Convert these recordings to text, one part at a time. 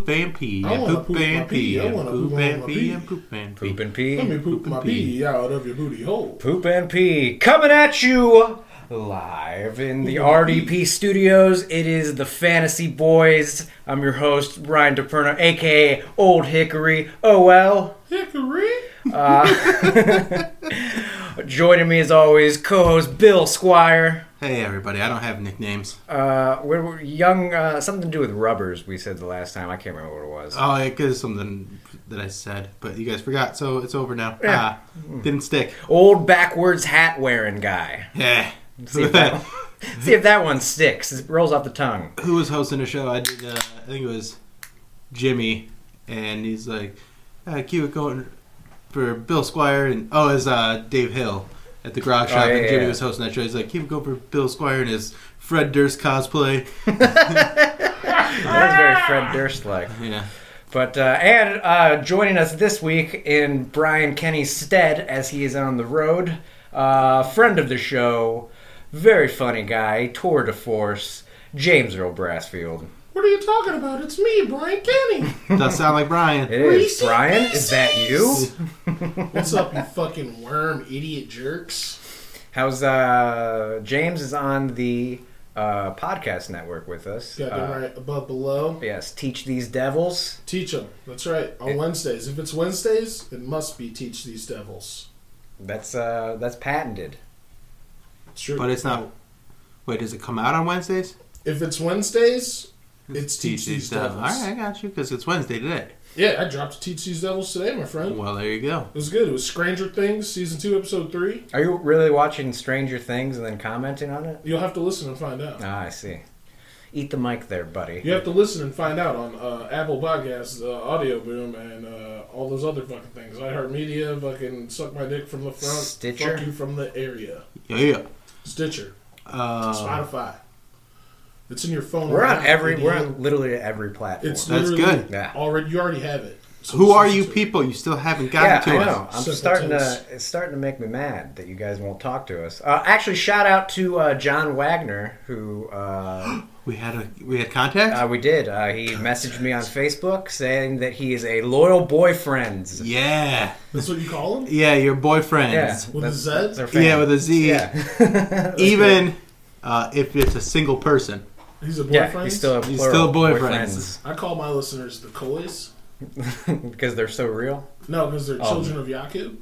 poop and pee. I want to Poop and pee. I want to Poop and pee. And poop poop and pee. Poop and pee. Let me poop and my pee. pee out of your booty hole. Poop and pee. Coming at you live in the RDP studios. It is the Fantasy Boys. I'm your host, Ryan DePerno, a.k.a. Old Hickory. OL. Hickory? Joining me as always, co-host Bill Squire. Hey, everybody. I don't have nicknames. We're young, something to do with rubbers, we said the last time. I can't remember what it was. Oh, it is something that I said, but you guys forgot, so it's over now. Yeah. Didn't stick. Old backwards hat wearing guy. Yeah. See if that one sticks. It rolls off the tongue. Who was hosting the show? I did. I think it was Jimmy, and he's like, "Keep it going for Bill Squire," and it was Dave Hill at the Grog Shop, and Jimmy was hosting that show. He's like, "Keep it going for Bill Squire and his Fred Durst cosplay." That's very Fred Durst-like. Yeah. But and joining us this week in Brian Kenny's stead, as he is on the road, friend of the show, very funny guy, tour de force, James Earl Brassfield. What are you talking about? It's me, Brian Kenny. Does sound like Brian. It is. Reese's Brian, Pieces. is that you? What's up, you fucking worm idiot jerks? How's James is on the podcast network with us. Got them right above below. Yes, Teach These Devils. Teach them. That's right. On Wednesdays. If it's Wednesdays, it must be Teach These Devils. That's patented. It's true. But it's not. Wait, does it come out on Wednesdays? If it's Wednesdays, it's Teach These Devils. All right, I got you, because it's Wednesday today. Yeah, I dropped Teach These Devils today, my friend. Well, there you go. It was good. It was Stranger Things, Season 2, Episode 3. Are you really watching Stranger Things and then commenting on it? You'll have to listen and find out. Ah, I see. Eat the mic there, buddy. You have to listen and find out on Apple Podcasts, Audio Boom, and all those other fucking things. iHeartMedia, fucking Suck My Dick from the Front. Stitcher? Fuck You from the Area. Yeah. Stitcher. Spotify. It's in your phone. We're right on now, we're idiot. on literally every platform. It's That's literally good. Yeah. You already have it. So Who just are listen you to it. people? You still haven't Yeah, gotten I to know. us. I'm Simpletons. it's starting to make me mad that you guys won't talk to us. Actually, shout out to John Wagner, who We had contact? we did. He messaged me on Facebook saying that he is a loyal boyfriend. Yeah. That's what you call them? Yeah, your boyfriends. Yeah, With a Z? their fan. Yeah, with a Z. Yeah, Even if it's a single person. He's a yeah, boyfriend? he's still a He's plural still boyfriends. I call my listeners the Kois. because they're so real. No, because they're children of Yakub.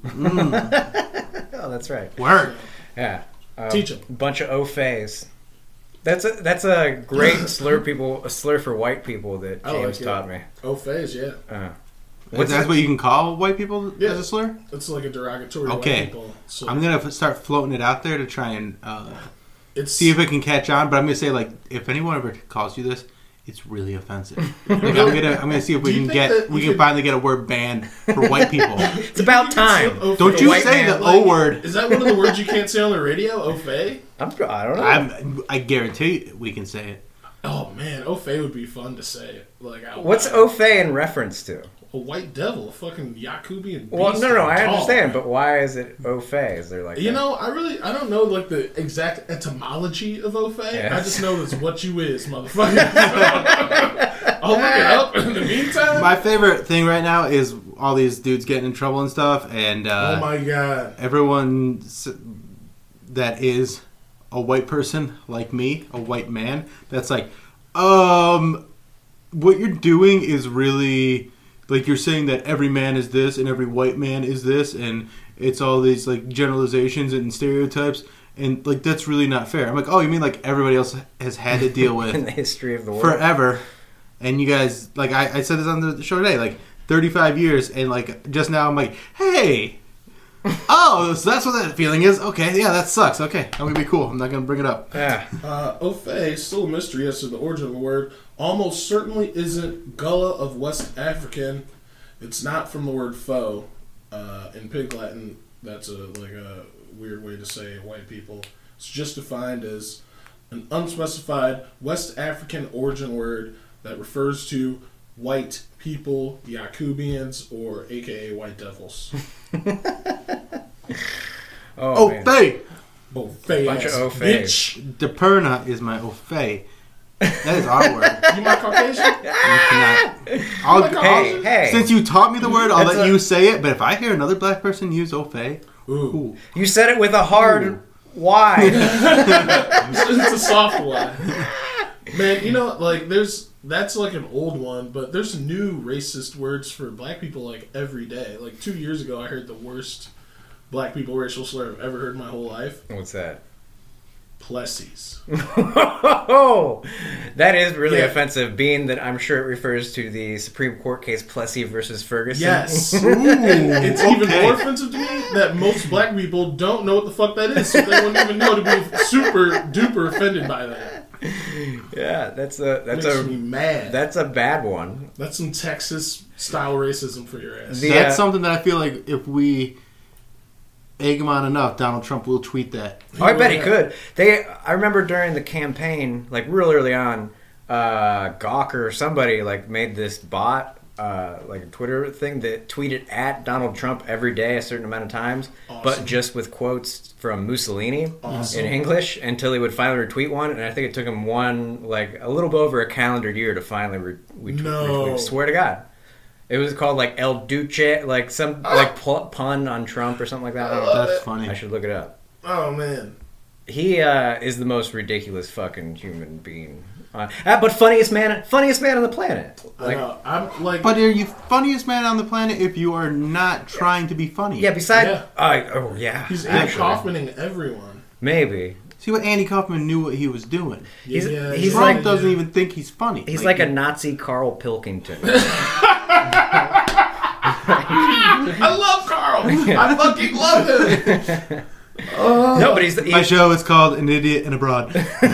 Oh, that's right. Word. Yeah, Teach 'em. Bunch of au-fays. That's a great slur for white people that I like James it. taught me. Phase, yeah. That's what you can call white people Yeah. as a slur? It's like a derogatory Okay. white people. So I'm going to start floating it out there to try and it's see if it can catch on. But I'm going to say, like, if anyone ever calls you this, it's really offensive. Like, I'm gonna see if Do you think that we could- finally get a word banned for white people. It's about time. Don't you white say man, the O word. Is that one of the words you can't say on the radio? Ofe? I don't know. I guarantee we can say it. Oh man, Ofe would be fun to say. Like out What's loud. au-fait in reference to? A white devil, a fucking Yakubian beast. Well, no, I tall. understand, but why is it au-fait? Is there like You know, I don't know like the exact etymology of Ofe. Yeah. I just know it's what you is, motherfucker. I'll look it up in the meantime. My favorite thing right now is all these dudes getting in trouble and stuff, and Oh my god. everyone that is a white person like me, a white man, that's like, what you're doing is really, like, you're saying that every man is this and every white man is this, and it's all these, like, generalizations and stereotypes, and, like, that's really not fair. I'm like, oh, you mean, like, everybody else has had to deal with in the history of the world? forever, and you guys, like, I said this on the show today, like, 35 years, and, like, just now I'm like, hey, oh, so that's what that feeling is? Okay, yeah, that sucks. Okay, I'm gonna be cool. I'm not gonna bring it up. Yeah. Ofe, still a mystery as to the origin of the word, almost certainly isn't Gullah of West African. It's not from the word foe. In Pig Latin, that's a weird way to say white people. It's just defined as an unspecified West African origin word that refers to white people, Yakubians, or AKA white devils. Oh, man. Ofe! Ofe Bunch of ass Ofe. bitch. DePerna is my Ofe. That is our word. You my Caucasian? You cannot. Hey. Since you taught me the word, I'll That's let you say it. But if I hear another black person use "au fait," Ooh. You said it with a hard Y. It's a soft one. Man, you know, like, that's like an old one, but there's new racist words for black people, like, every day. Like, 2 years ago, I heard the worst black people racial slur I've ever heard in my whole life. What's that? Plessies. That is really Yeah. offensive, being that I'm sure it refers to the Supreme Court case Plessy versus Ferguson. Yes. Ooh, It's even okay. more offensive to me that most black people don't know what the fuck that is, so they wouldn't even know to be super duper offended by that. Yeah, that's Makes me mad. a bad one. That's some Texas style racism for your ass. The- That's something that I feel like if we egg him on enough, Donald Trump will tweet that. Oh, I bet he could. I remember during the campaign, like real early on, Gawker or somebody like made this bot, like a Twitter thing that tweeted at Donald Trump every day a certain amount of times, Awesome. but just with quotes from Mussolini Awesome. in English until he would finally retweet one. And I think it took him a little bit over a calendar year to finally retweet. Swear to God. It was called like El Duce, like some pun on Trump or something like that. I don't know. That's funny. I should look it up. Oh, man. He is the most ridiculous fucking human being. But funniest man on the planet. Like, I know. I'm like... But are you funniest man on the planet if you are not trying to be funny? yeah, besides... Yeah. He's Andy Kaufmaning everyone. Maybe. See what Andy Kaufman knew what he was doing. He's Trump like- doesn't even think he's funny. He's like a Nazi Carl Pilkington. I love Carl. I fucking love him. No, but he's... My show is called An Idiot and Abroad.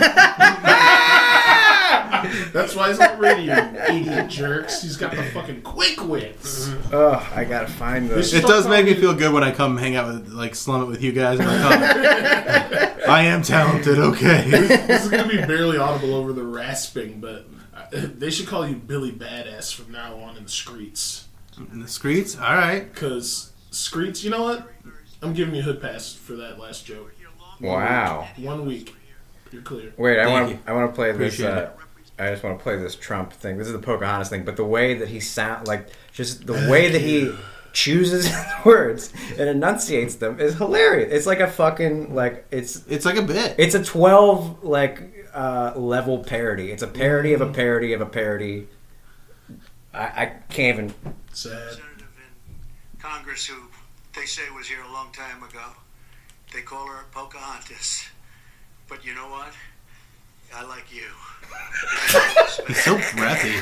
That's why he's on the radio, you idiot jerks. He's got the fucking quick wits. Oh, I gotta find those. It does make me feel good when I come hang out with, like, slum it with you guys. And I am talented, okay. This is going to be barely audible over the rasping, but they should call you Billy Badass from now on in the streets. In the streets? All right. Because streets, you know what? I'm giving you a hood pass for that last joke. Wow. 1 week. You're clear. Wait, I Thank want to play this. Appreciate it. I just want to play this Trump thing. This is the Pocahontas thing, but the way that he sound, like just the way that he chooses his words and enunciates them is hilarious. It's like a fucking It's like a bit. It's a 12 level parody. It's a parody of a parody of a parody. I can't even. Sad. Representative in Congress who they say was here a long time ago. They call her Pocahontas. But you know what? I like you. He's so breathy.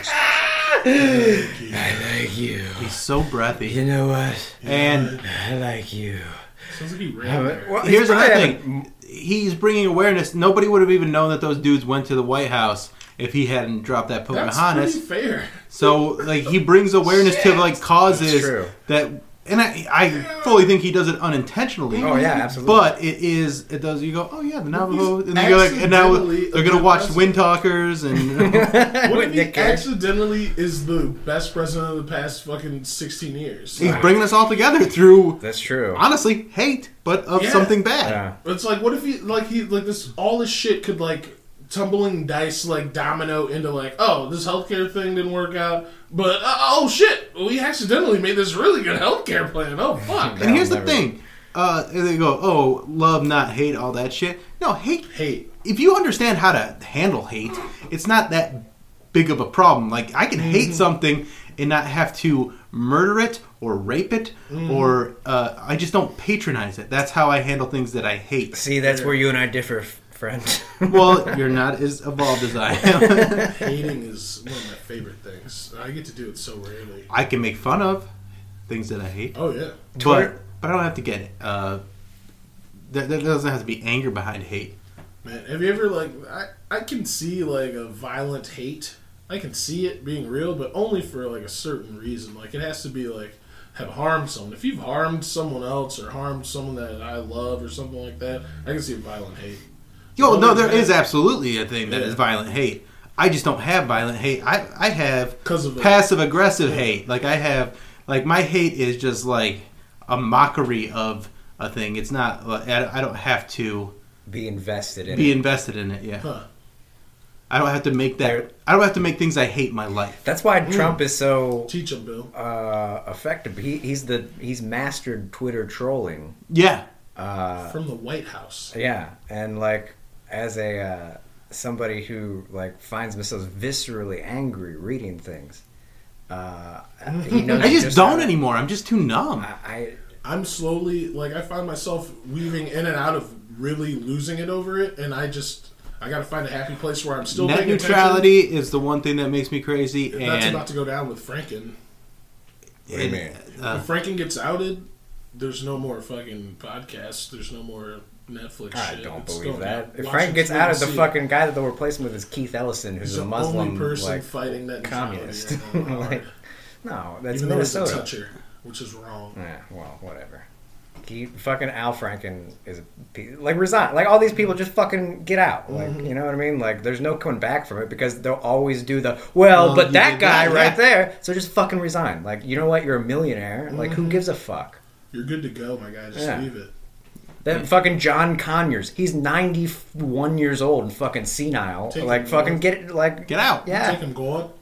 I like you. He's so breathy. You know what? And I like you. Sounds like he ran there. Well, here's he's another probably thing. He's bringing awareness. Nobody would have even known that those dudes went to the White House if he hadn't dropped that That's Pocahontas. pretty fair. So, like, he brings awareness to, like, That's causes true. that... And I fully think he does it unintentionally. Oh yeah, absolutely. But it does. You go, oh yeah, the Navajo, He's and you go like, and now accidentally they're a gonna good watch president. Wind Talkers, and What if he Nick Cage. accidentally is the best president of the past fucking 16 years? he's bringing us all together through, That's true. honestly, hate, but of Yeah. something bad. Yeah. It's like, what if he this all this shit could like tumbling dice like domino into like, oh, this healthcare thing didn't work out, but oh shit, we accidentally made this really good healthcare plan. Oh fuck. And here's the never- thing, they go, oh, love, not hate, all that shit. No, hate. If you understand how to handle hate, it's not that big of a problem. Like, I can hate something and not have to murder it or rape it, or I just don't patronize it. That's how I handle things that I hate. See, that's where you and I differ, friend. Well, you're not as evolved as I am. Hating is one of my favorite things. I get to do it so rarely. I can make fun of things that I hate, Oh yeah. but I don't have to get it. There doesn't have to be anger behind hate. Man, have you ever like I can see like a violent hate. I can see it being real, but only for like a certain reason. Like it has to be like have harmed someone. If you've harmed someone else or harmed someone that I love or something like that, I can see a violent hate. Yo, no, Other there than is that- absolutely a thing that is violent hate. I just don't have violent hate. I have 'Cause of it. passive aggressive hate. Like I have, like my hate is just like a mockery of a thing. It's not. I don't have to Be invested in be it. invested in it. Yeah. Huh. I don't have to make that. I don't have to make things I hate my life. That's why Trump is so Teach him, Bill. effective. He's mastered Twitter trolling. Yeah. From the White House. Yeah, and like as a somebody who like finds themselves viscerally angry reading things, he knows I just how don't to- anymore. I'm just too numb. I'm slowly, like, I find myself weaving in and out of really losing it over it, and I got to find a happy place where I'm still Net paying neutrality is the one thing that makes me crazy. attention. That's And about to go down with Franken. and, If Franken gets outed, there's no more fucking podcasts. There's no more Netflix I shit. don't It's believe going that. down. If Frank gets Washington, out of the D.C. fucking guy that they'll replace him with is Keith Ellison, who's He's a the Muslim only person like fighting that communist. neutrality right now, Like, hard. no, that's Even though he's a Minnesota. toucher, which is wrong. Yeah, well, whatever. Fucking Al Franken is like resign. Like all these people just fucking get out. Like you know what I mean? Like there's no coming back from it because they'll always do the Well, but you that did guy that, right yeah. there. So just fucking resign. Like you know what? You're a millionaire. Like who gives a fuck? You're good to go, my guy. Just Yeah. leave it. That fucking John Conyers. He's 91 years old and fucking senile. Take like him, fucking man. get out. Yeah. Take him, God.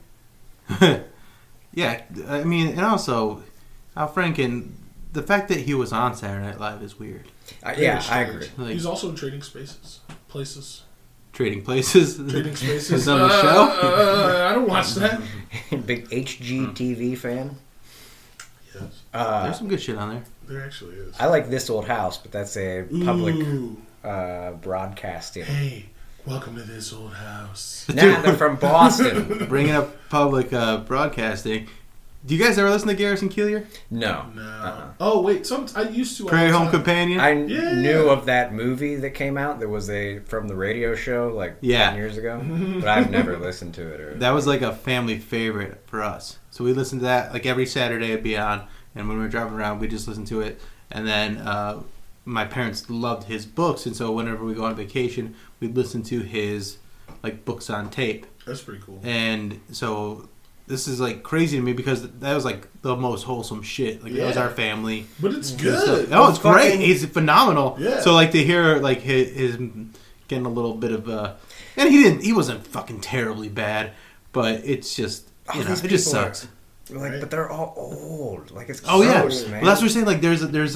Yeah, I mean, and also Al Franken. The fact that he was on Saturday Night Live is weird. Yeah, Very I strange. agree. Like- He's also in Trading Places. Trading Places. Trading Spaces. He's on the show. I don't watch that. Big HGTV fan. Yes, There's some good shit on there. there actually is. I like This Old House, but that's a public Ooh. broadcasting. Hey, welcome to this old house. Nah, they're from Boston. Bringing up public broadcasting. Do you guys ever listen to Garrison Keillor? No. No. Oh wait, I used to. all Prairie the Home time. Companion? I Yeah. knew of that movie that came out. There was from the radio show like Yeah. 10 years ago, but I've never listened to it. Or That was like a family favorite for us. So we listened to that like every Saturday it'd be on, and when we were driving around we just listened to it. And then my parents loved his books, and so whenever we go on vacation we'd listen to his like books on tape. That's pretty cool. And so this is like crazy to me because that was like the most wholesome shit. Like that was Yeah. our family. But it's and good. stuff. Oh, it's great. fucking- He's phenomenal. Yeah. So like to hear like his getting a little bit of and he wasn't fucking terribly bad, but it's just you know, these it just people are- sucks. like, Right. but they're all old. Like it's Oh yeah. gross, man. Well, that's what I'm saying. Like there's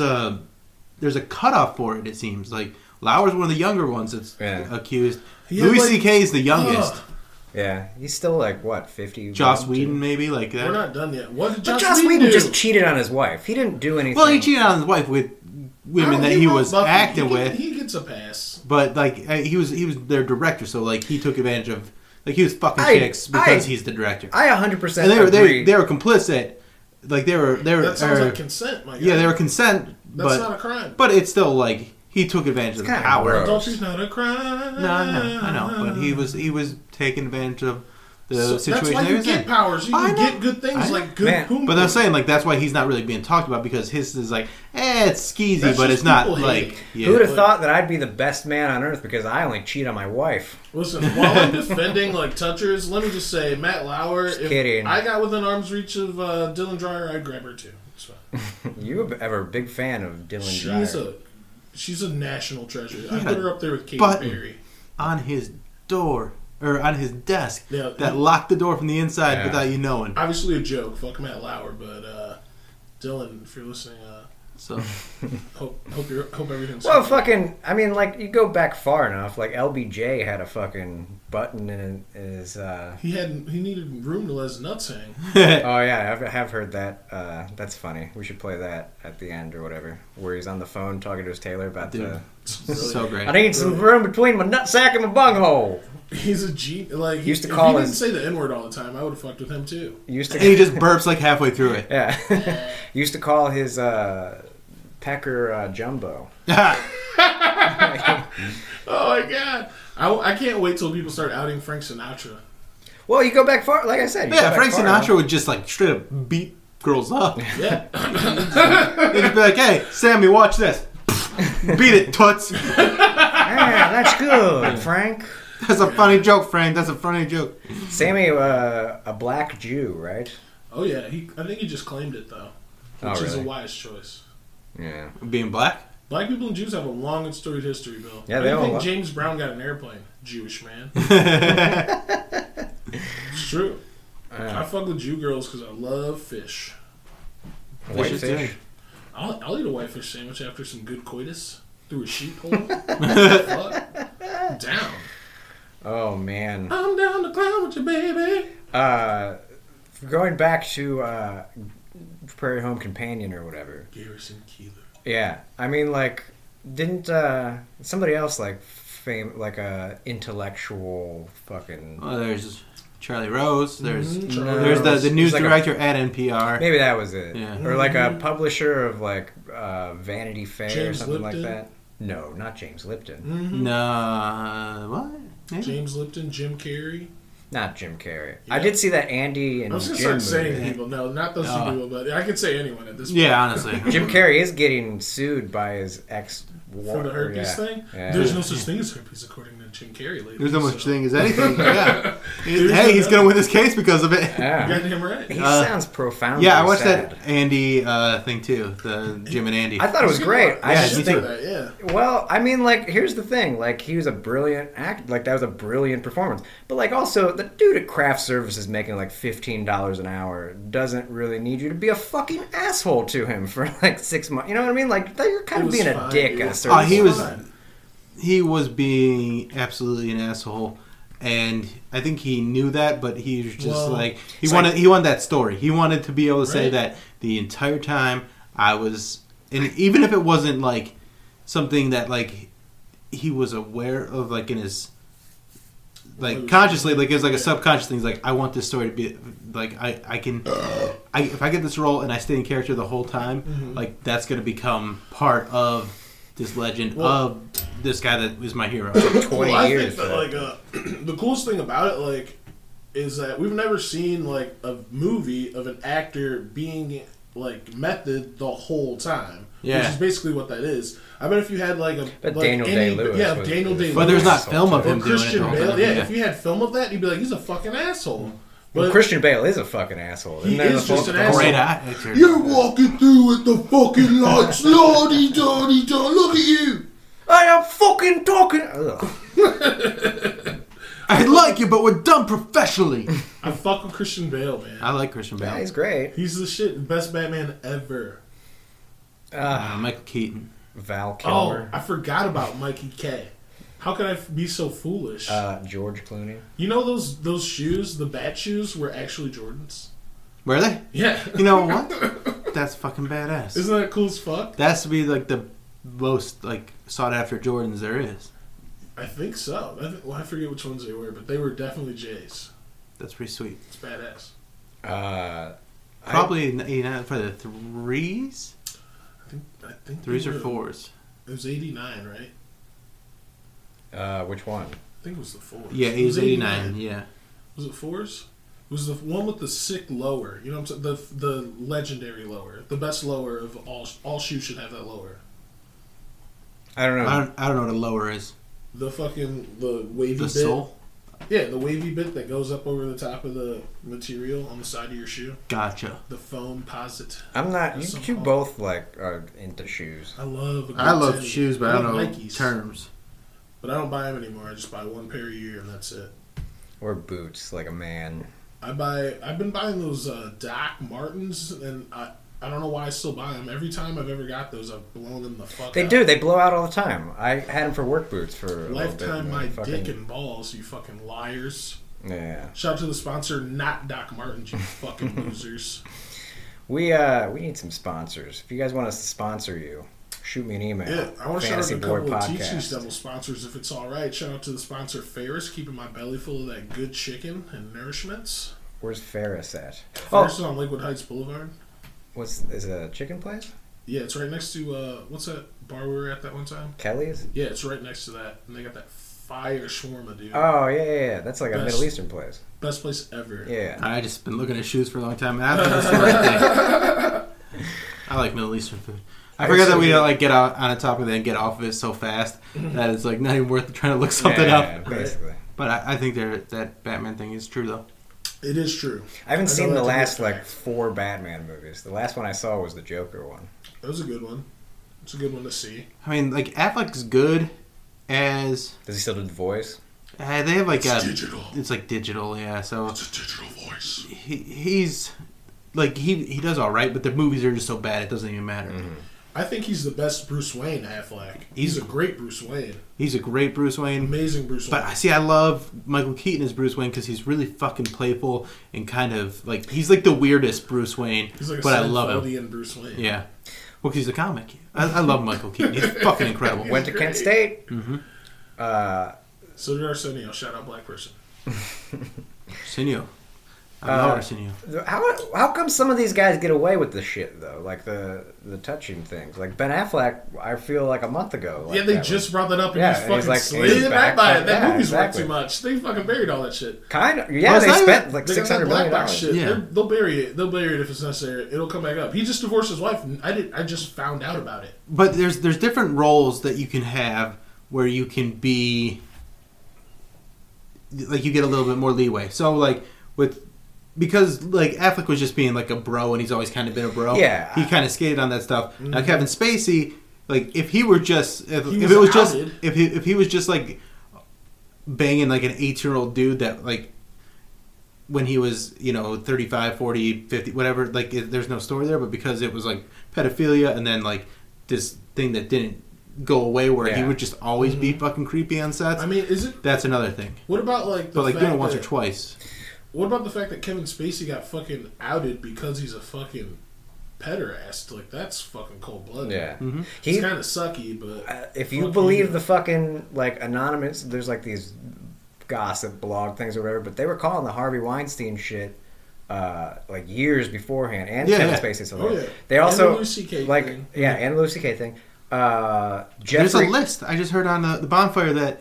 a cutoff for it. It seems like Lauer's one of the younger ones that's Yeah. accused. Yeah, Louis like- C.K. is the youngest. Ugh. Yeah, he's still like what 50. Joss Whedon maybe like that. We're not done yet. What did But Joss Joss Whedon Whedon do? just cheated on his wife. He didn't do anything. Well, he cheated on his wife with women that he was Buffy. acting with. He gets a pass. But like he was their director, so like he took advantage of like he was fucking I- chicks because I- he's the director. I 100% And agree. they were complicit. Like they were That sounds like consent, my guy. yeah, they were consent, That's but not a crime. but it's still like he took advantage of the kinda power. gross. Adultery's not a crime. No, I know, but he was taking advantage of the So situation that's why he you was get in. powers. You I can know. get good things I know. like good Man, boom. But I'm saying like that's why he's not really being talked about because his is like it's skeezy, That's but just it's not people like hating. yeah. Who would have Like- thought that I'd be the best man on earth because I only cheat on my wife? Listen, while I'm defending like touchers, let me just say Matt Lauer. If kidding. I got within arm's reach of Dylan Dreyer, I'd grab her too. It's fine. You ever a big fan of Dylan Dreyer? She's a national treasure. I Yeah, put her up there with Katy button. Perry. on his door or on his desk Yeah, that locked the door from the inside Yeah. without you knowing. Obviously a joke. Fuck Matt Lauer, but Dylan, if you're listening, So hope everything's Well, fine. fucking, I mean, like, you go back far enough. Like, LBJ had a fucking button in his, He needed room to let his nuts hang. Oh, yeah, I have heard that. That's funny. We should play that at the end or whatever. Where he's on the phone talking to his tailor about Dude. the... so great. I need some room between my nutsack and my bunghole. He's a G. Like Used to if call he his- didn't say the N word all the time, I would have fucked with him too. Used to... And he just burps like halfway through it. Yeah. Used to call his, pecker, Jumbo. Oh my god! I can't wait till people start outing Frank Sinatra. Well, you go back far, like I said. You go Yeah, back Frank far Sinatra enough. would just like straight up beat girls up. Yeah, He'd just be like, "Hey, Sammy, watch this. Beat it, toots." Yeah, that's good, Frank. That's a funny joke, Frank. That's a funny joke. Sammy, a black Jew, right? oh yeah. I think he just claimed it though, which Oh, is a really? wise choice. Yeah. Being black? Black people and Jews have a long and storied history, Bill. Yeah, Why they do you all think lo- James Brown got an airplane? Jewish man. It's true. I fuck with Jew girls because I love fish. Whitefish. I'll eat a whitefish sandwich after some good coitus through a sheephole. Fuck. Down. Oh man. I'm down to clown with you, baby. Going back to Prairie Home Companion or whatever. Garrison Keillor. Yeah, I mean, like, didn't somebody else like intellectual fucking? Well, there's Charlie Rose. There's Charlie there's the news There's like director at NPR. Maybe that was it. Yeah. Or like a publisher of like Vanity Fair James or something Lipton? like that. No, not James Lipton. Mm-hmm. No, what? Yeah. James Lipton, Jim Carrey. Not Jim Carrey. Yeah. I did see that Andy and I was gonna Jim start saying movie. people. No, not those two Oh. people, but I could say anyone at this point. Yeah, honestly. Jim Carrey is getting sued by his ex For the herpes thing? Yeah. There's no such thing as herpes according to Jim Carrey lately. There's no so. such thing as anything. Yeah. There's Hey, he's no- gonna win this case because of it. Yeah. You got him right. He sounds profoundly Yeah, I watched sad. that Andy thing too. The Jim and Andy. I thought it was great. I Yeah, just me think too. That, yeah. Well, I mean, like, here's the thing. Like, he was a brilliant act. Like, that was a brilliant performance. But, like, also, the dude at craft services making, like, $15 an hour doesn't really need you to be a fucking asshole to him for, like, 6 months. You know what I mean? Like, you're kind It of was being a fine, dick dude. at a certain He point. was being absolutely an asshole, and I think he knew that. But he was just Well, like he it's wanted. He wanted that story. He wanted to be able to say Right. that the entire time I was, and even if it wasn't like something that like he was aware of, like in his like consciously, like it was like a subconscious thing. He's like, I want this story to be like I can, if I get this role and I stay in character the whole time, like that's gonna become part of this legend of this guy that is my hero. 20 I years. think that, like, the coolest thing about it, like, is that we've never seen, like, a movie of an actor being, like, method the whole time. Yeah. Which is basically what that is. I bet if you had, like, But like Daniel Day-Lewis Yeah, was- Daniel Day-Lewis. But there's not film of Or him doing it. Christian the whole Bale. time. Yeah, if you had film of that, you'd be like, he's a fucking asshole. Well, But Christian Bale is a fucking asshole. He Isn't that is the just whole- an the whole- Great asshole. actor. You're walking through with the fucking lights, lordy, daddy, da, look at you. I am fucking talking. Ugh. I like you, but we're done professionally. I fuck with Christian Bale, man. I like Christian Yeah, Bale. he's great. He's the shit, best Batman ever. Michael Keaton. Val Oh, Kilmer. I forgot about Mikey K. How could I be so foolish? George Clooney. You know those shoes, the bat shoes, were actually Jordans. Were they? Yeah. You know what? That's fucking badass. Isn't that cool as fuck? That has to be like the most like sought after Jordans there is. I think so. I forget which ones they were, but they were definitely J's. That's pretty sweet. It's badass. Probably in '89 for the threes, I think threes they or were- fours. It was 89, right? Which one? I think it was the fours. Yeah, it was '89. Yeah. Was it fours? It was the one with the sick lower. You know what I'm saying? The legendary lower. The best lower of all shoes should have that lower. I don't know. I don't know what a lower is. The wavy The bit. sole. Yeah, the wavy bit that goes up over the top of the material on the side of your shoe. Gotcha. The foam posit. I'm not. That's You so two cool. both like are into shoes. I love a good I love tenny. shoes, but I don't know love Nikes, terms. But I don't buy them anymore. I just buy one pair a year and that's it. Or boots, like a man. I've been buying those Doc Martens, and I don't know why I still buy them. Every time I've ever got those, I've blown them the fuck They out. do. They blow out all the time. I had them for work boots for a little Lifetime bit. my Fucking- dick and balls, you fucking liars. Yeah. Shout out to the sponsor, not Doc Martens, you fucking losers. We need some sponsors. If you guys want us to sponsor you, shoot me an email. Yeah, I want to shout out Fantasy to a Board couple of Podcast. Teachings Devil sponsors if it's all right. Shout out to the sponsor Ferris, keeping my belly full of that good chicken and nourishments. Where's Ferris at? Ferris is on Lakewood Heights Boulevard. Is it a chicken place? Yeah, it's right next to, what's that bar we were at that one time? Kelly's? Yeah, it's right next to that. And they got that fire shawarma, dude. Oh yeah. That's like a Best. Middle Eastern place. Best place ever. Yeah. I just been looking at shoes for a long time. And I think that's the right thing. I like Middle Eastern food. I forgot that we don't like get out on the top of it and get off of it so fast that it's like not even worth trying to look something Yeah, up. basically. But I think that Batman thing is true though. It is true. I haven't I know seen the that's a last good like fact. 4 Batman movies. The last one I saw was the Joker one. That was a good one. It's a good one to see. I mean, like Affleck's good as Does he still do the voice? they have like It's digital. It's like digital, yeah. So It's a digital voice. he's like he does all right, but the movies are just so bad it doesn't even matter. Mm-hmm. I think he's the best Bruce Wayne, Affleck. He's a great Bruce Wayne. He's a great Bruce Wayne. Amazing Bruce Wayne. But I love Michael Keaton as Bruce Wayne because he's really fucking playful and kind of like he's like the weirdest Bruce Wayne. He's like a but I love him. Seinfeldian Bruce Wayne. Yeah, well, 'cause he's a comic. I love Michael Keaton. He's fucking incredible. Went to great. Kent State. Mm-hmm. So did Arsenio. Shout out Black person. Arsenio. I love Arsenio. How come some of these guys get away with this shit though? Like the touching things. Like Ben Affleck, I feel like a month ago. Like Yeah, they that just was- brought that up and Yeah, he's and he's fucking like, slid he's back back, by it. That yeah, movie's exactly. worth too much. They fucking buried all that shit. kind of. Yeah, Well, they it's not spent even- like They got $600 that black million. box shit. Yeah. They'll bury it. They'll bury it if it's necessary. It'll come back up. He just divorced his wife. And I just found out about it. But there's different roles that you can have where you can be like you get a little bit more leeway. So like because like Affleck was just being like a bro and he's always kind of been a bro. Yeah. He kind of skated on that stuff. Now Mm-hmm. Kevin Spacey, like if he were just if He it was was just outed. if he was just like banging like an 8-year-old dude that like when he was 35, 40, 50 whatever, like there's no story there, but because it was like pedophilia and then like this thing that didn't go away where he Yeah. would just always be fucking creepy on sets. I mean, is it? That's another thing. What about like the But like fact doing it once or that- twice. What about the fact that Kevin Spacey got fucking outed because he's a fucking pederast? Like that's fucking cold blooded. Yeah. Mm-hmm. It's kind of sucky, but If you fuck believe you. the fucking like anonymous, there's like these gossip blog things or whatever, but they were calling the Harvey Weinstein shit like years beforehand, and Yeah, Kevin yeah. Spacey. So Oh, yeah. they And also the Lucy K like thing. and the Lucy K thing. There's a Jeffrey, list. I just heard on the bonfire that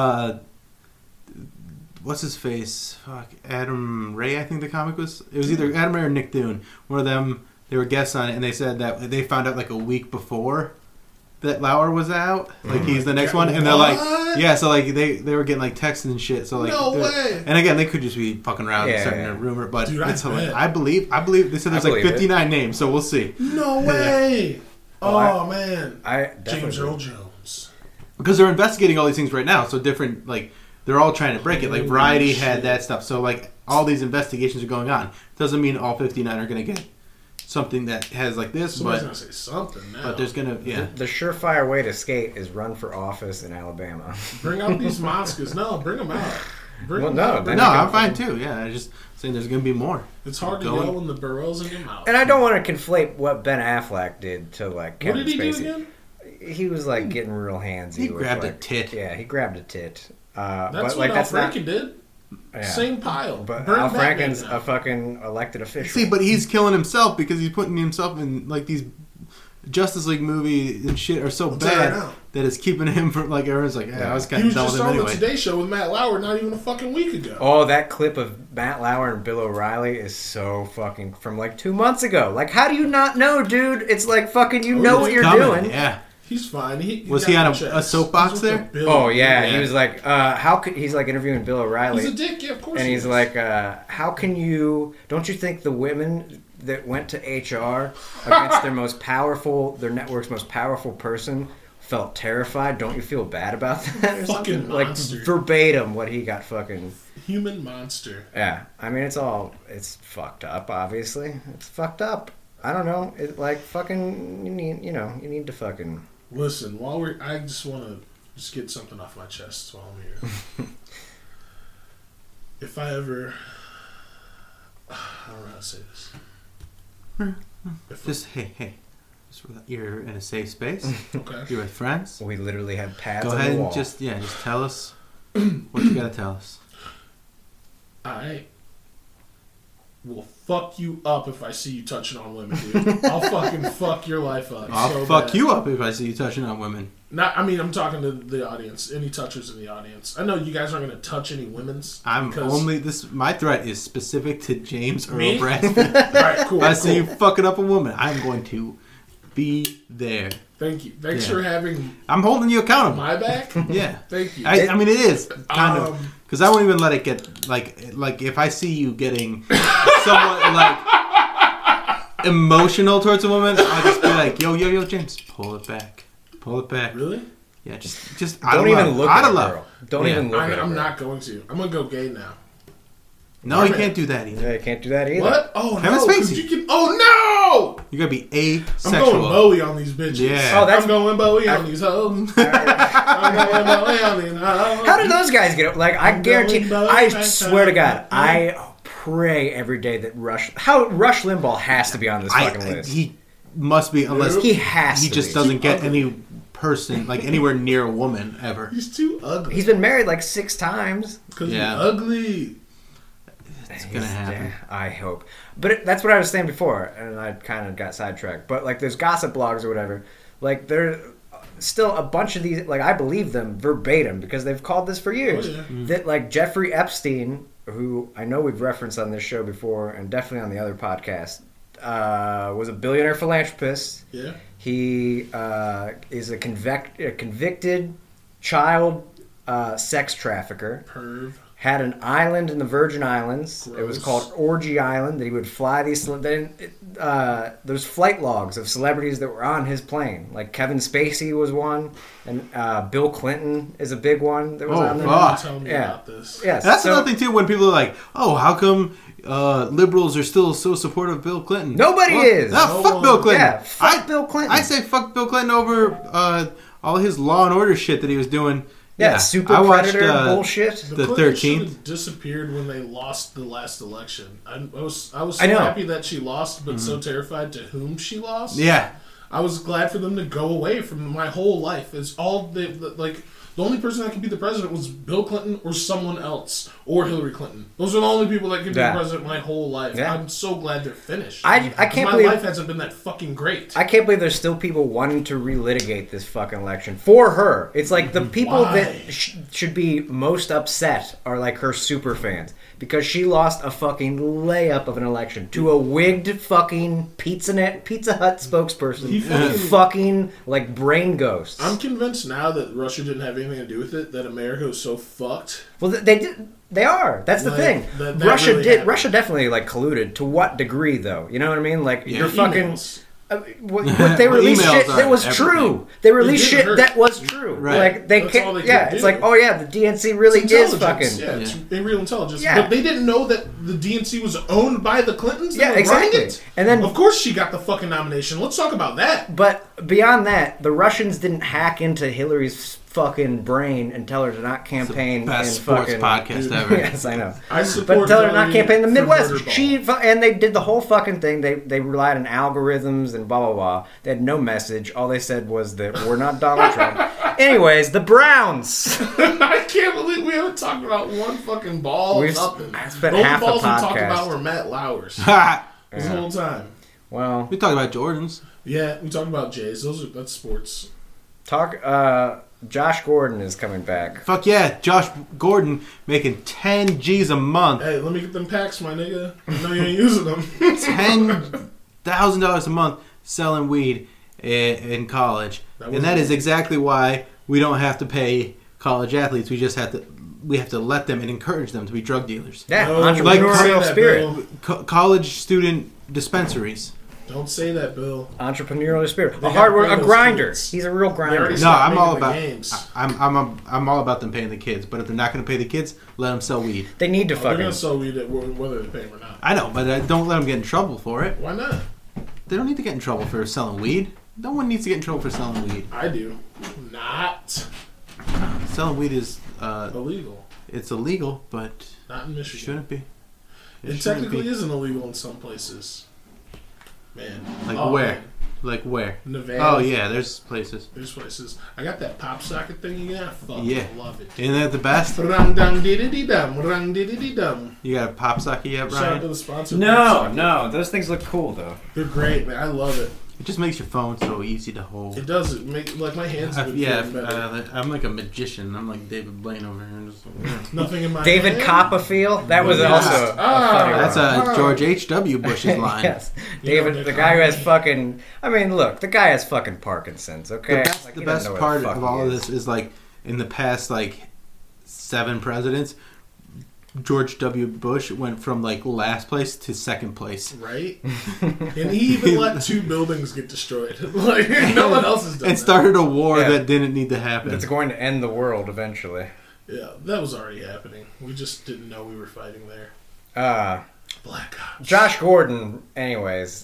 what's his face? Fuck, Adam Ray. I think the comic was. It was either Adam Ray or Nick Dune. One of them. They were guests on it, and they said that they found out like a week before that Lauer was out. Like he's the next one, and they're like, What? yeah. So like they were getting like texts and shit. So like, No they're- way. And again, they could just be fucking around and Yeah, starting yeah. a rumor, but Dude, I it's hilarious. bet. I believe. They said there's I like believe it. 59 names, so we'll see. no way. Well, Oh man, I James definitely Earl Jones. Because they're investigating all these things right now, so different, like, they're all trying to break it. Like, Holy Variety had shit. that stuff. So, like, all these investigations are going on. Doesn't mean all 59 are going to get something that has, like, this, Somebody's but gonna say something now. there's going to, yeah. the surefire way to skate is run for office in Alabama. Bring out these monsters. No, bring them out. Bring Well, them no, out. then No, you I'm fine, too. Yeah, I'm just saying there's going to be more. It's hard to Going. yell when the barrel's in your mouth. And I don't want to conflate what Ben Affleck did to like What Kevin did he Spacey. do again? He was like getting real handsy. He with, grabbed a like, tit. Yeah, he grabbed a tit. That's but what like Al that's not. Franken did. Yeah. Same pile. But Burn Al Batman Franken's now. a fucking elected official. See, but he's killing himself because he's putting himself in, like, these Justice League movies and shit are so tell you right bad now. that it's keeping him from, like, everyone's like, yeah, I was kind He of was done just with him on the anyway. Today Show with Matt Lauer not even a fucking week ago. Oh, that clip of Matt Lauer and Bill O'Reilly is so fucking from like 2 months ago. Like, how do you not know, dude? It's like fucking you know it's what you're Coming, doing. Yeah. He's fine. Was got he on the a checks. soapbox He's with there? the Bill. Oh yeah, Yeah. he was like, how could he's like interviewing Bill O'Reilly, He's a dick. Yeah, of course. and he he's is. like, how can you? Don't you think the women that went to HR against their network's most powerful person felt terrified? Don't you feel bad about that or Fucking something? Like monster. verbatim what he got fucking. human monster. Yeah, I mean it's fucked up. Obviously, it's fucked up. I don't know. It like fucking you need to fucking. Listen, I just want to just get something off my chest while I'm here. If I ever, I don't know how to say this. Just, hey. You're in a safe space. Okay. You're with friends. We literally had pads Go on ahead the wall. and just tell us what you gotta tell us. I will fuck you up if I see you touching on women, dude. I'll fucking fuck your life up. I'll so fuck bad. you up if I see you touching on women. I'm talking to the audience. Any touchers in the audience. I know you guys aren't going to touch any women's. because- My threat is specific to James Earl Me? Bradford. All right, cool. If I see you cool. fucking up a woman, I'm going to be there. Thank you. Thanks Yeah. for having I'm holding you accountable. my back. Yeah. Thank you. I mean, it is kind of Um, because I won't even let it get like if I see you getting somewhat like emotional towards a woman, I'll just be like, yo, James, pull it back. Really? Yeah, just Don't even look at out a of love. girl. Don't Yeah. even look at her. I'm not going to. I'm going to go gay now. No, you can't do that either. Yeah, you can't do that either. What? Oh, Kevin no. 'cause Spacey. You can, oh, no! You gotta be I'm asexual. going Bowie on these bitches. Yeah. Oh, that's- I'm going Bowie on these hoes. I'm going Bowie on these hoes. How did those guys get it? Like, I I'm guarantee, going I back swear to God, time. I pray every day that Rush Limbaugh has to be on this fucking list. He must be, unless He has he to just be. doesn't get Ugly. any person like anywhere near a woman ever. He's too ugly. He's been married like 6 times. Because Yeah. he's ugly. It's gonna happen. I hope. But that's what I was saying before, and I kind of got sidetracked. But like, there's gossip blogs or whatever. Like, there still a bunch of these. Like, I believe them verbatim because they've called this for years. Oh, yeah. That like Jeffrey Epstein, who I know we've referenced on this show before, and definitely on the other podcast, was a billionaire philanthropist. Yeah. He is a convicted child sex trafficker. Perv. Had an island in the Virgin Islands. It was Gross. called Orgy Island. That he would fly these. There's flight logs of celebrities that were on his plane. Like Kevin Spacey was one, and Bill Clinton is a big one that was Oh, on there. fuck. Tell me Yeah. about this. Yes, That's so another thing too. When people are like, "Oh, how come liberals are still so supportive of Bill Clinton?" Nobody Well, is. No, No fuck one- Bill Clinton. Yeah, fuck Bill Clinton. I say fuck Bill Clinton over all his Law and Order shit that he was doing. Yeah, super I watched, predator bullshit. The Clinton should 13th. have disappeared when they lost the last election. I was so I know. happy that she lost, but so terrified to whom she lost. Yeah, I was glad for them to go away from my whole life. It's all they like. The only person that could be the president was Bill Clinton or someone else or Hillary Clinton. Those are the only people that could be Yeah. the president my whole life. Yeah. I'm so glad they're finished. I can't my believe life hasn't been that fucking great. I can't believe there's still people wanting to relitigate this fucking election for her. It's like the people Why? that should be most upset are like her super fans because she lost a fucking layup of an election to a wigged fucking Pizza Hut spokesperson. He fucking- fucking like brain ghosts. I'm convinced now that Russia didn't have anything to do with it. That America was so fucked. Well, they did. They are. That's the Like, thing. that Russia really did. happened. Russia definitely like colluded. To what degree, though? You know what I mean? Like Yeah. you're fucking. Emails. What they released Emails shit are that was everything. true. They released didn't shit hurt. that was true. Right. Like they That's can't. all they Yeah, could it's do. like, oh yeah, the DNC really It's is intelligence. fucking. Yeah, it's real intelligence. Yeah. But they didn't know that the DNC was owned by the Clintons. That Yeah, were running exactly. it. And then- of course, she got the fucking nomination. Let's talk about that. But beyond that, the Russians didn't hack into Hillary's fucking brain and tell her to not campaign best in sports fucking podcast ever. Yes, I know. I support But tell her not Hillary campaign in the for Midwest. murderball. And they did the whole fucking thing. They relied on algorithms and blah blah blah. They had no message. All they said was that we're not Donald Trump. Anyways, the Browns. I can't believe we haven't talked about one fucking ball. We've Nothing. spent the only half the balls we talked podcast. about were Matt Lauers this whole time. Well, we talked about Jordans. Yeah, we talked about Jays. That's sports. Josh Gordon is coming back. Fuck yeah, Josh Gordon making 10 G's a month, Hey, let me get them packs, my nigga. I know you ain't using them. $10,000 a month selling weed in college, and that is exactly why we don't have to pay college athletes. We have to let them and encourage them to be drug dealers. Yeah, No, entrepreneurial don't say that, spirit. Bill. College student dispensaries. Don't say that, Bill. Entrepreneurial spirit. They A got hard work, a those grinder. kids. He's a real grinder. already No, Stop I'm all making the about. games. I'm all about them paying the kids. But if they're not going to pay the kids, let them sell weed. They need to They're fucking. gonna sell weed whether they pay them or not. I know, but don't let them get in trouble for it. Why not? They don't need to get in trouble for selling weed. No one needs to get in trouble for selling weed. I do. Not Selling weed is illegal. it's illegal, but Not in it Michigan. shouldn't be. It shouldn't technically be. isn't illegal in some places. Man. Like Oh, where? man. Like where? Nevada. Oh yeah, there's places. There's places. I got that pop socket thing again. I fucking Yeah. love it. Isn't that the best? Rum dum diddy dum, rum diddy dum. You got a pop socket yet, Shout out to Ryan? the sponsor. Pop Socket. Those things look cool though. They're great, man. I love it. It just makes your phone so easy to hold. It does. It make like my hands have been feeling better. I'm like a magician. I'm like David Blaine over here. Just, Nothing in my David hand. Copperfield. That was Yes. also a funny that's one. a George H.W. Bush's line. Yes, You know, David, Nick the guy who has Copperfield. fucking. I mean, look, the guy has fucking Parkinson's. Okay, Like, The he doesn't best know what part the fuck of he all of is. this is like in the past like 7 presidents, George W. Bush went from like last place to second place. Right? And he even let 2 buildings get destroyed. Like, no one else has done that. And started a war Yeah. that didn't need to happen. It's going to end the world eventually. Yeah, that was already happening. We just didn't know we were fighting there. Black Ops. Josh Gordon, anyways,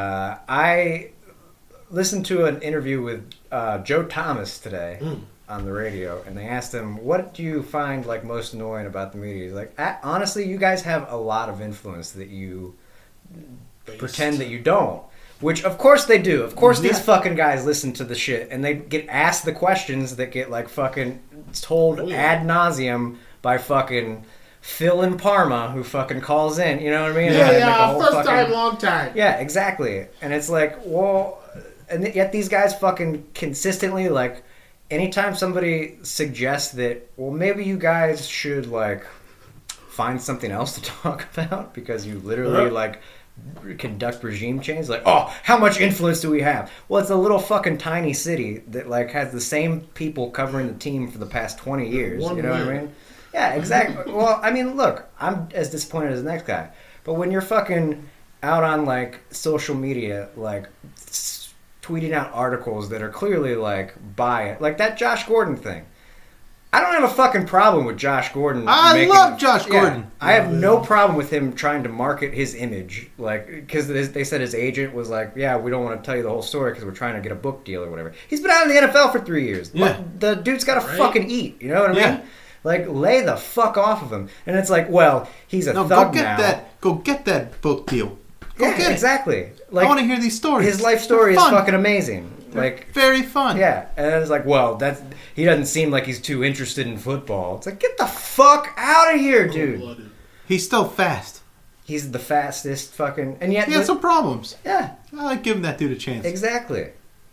I listened to an interview with Joe Thomas today on the radio, and they asked him, what do you find like most annoying about the media? He's like, honestly, you guys have a lot of influence that you pretend that you don't. Which, of course they do. Of course these fucking guys listen to the shit, and they get asked the questions that get like fucking told ad nauseum by fucking Phil in Parma, who fucking calls in, you know what I mean? First time, long time. Yeah, exactly. And it's like, well, and yet these guys fucking consistently, like, anytime somebody suggests that, well, maybe you guys should, like, find something else to talk about because you literally, like, conduct regime change, like, oh, how much influence do we have? Well, it's a little fucking tiny city that, like, has the same people covering the team for the past 20 years. You know what I mean? Yeah, exactly. Well, I mean, look, I'm as disappointed as the next guy. But when you're fucking out on, like, social media, like, tweeting out articles that are clearly, like, biased, like that Josh Gordon thing. I don't have a fucking problem with Josh Gordon. I love Josh Gordon. I have no problem with him trying to market his image. Like, because they said his agent was like, yeah, we don't want to tell you the whole story because we're trying to get a book deal or whatever. He's been out in the NFL for 3 years. Yeah. The dude's got to fucking eat. You know what I mean? Like, lay the fuck off of him. And it's like, well, he's a thug now. Go get that book deal. Go Yeah, get exactly. it. Like, I want to hear these stories. his life story is fucking amazing. They're like, very fun. Yeah, and it's like, well, he doesn't seem like he's too interested in football. It's like, get the fuck out of here, dude. He's still fast. He's the fastest fucking, and yet He had some problems. Yeah, I like giving that dude a chance. exactly.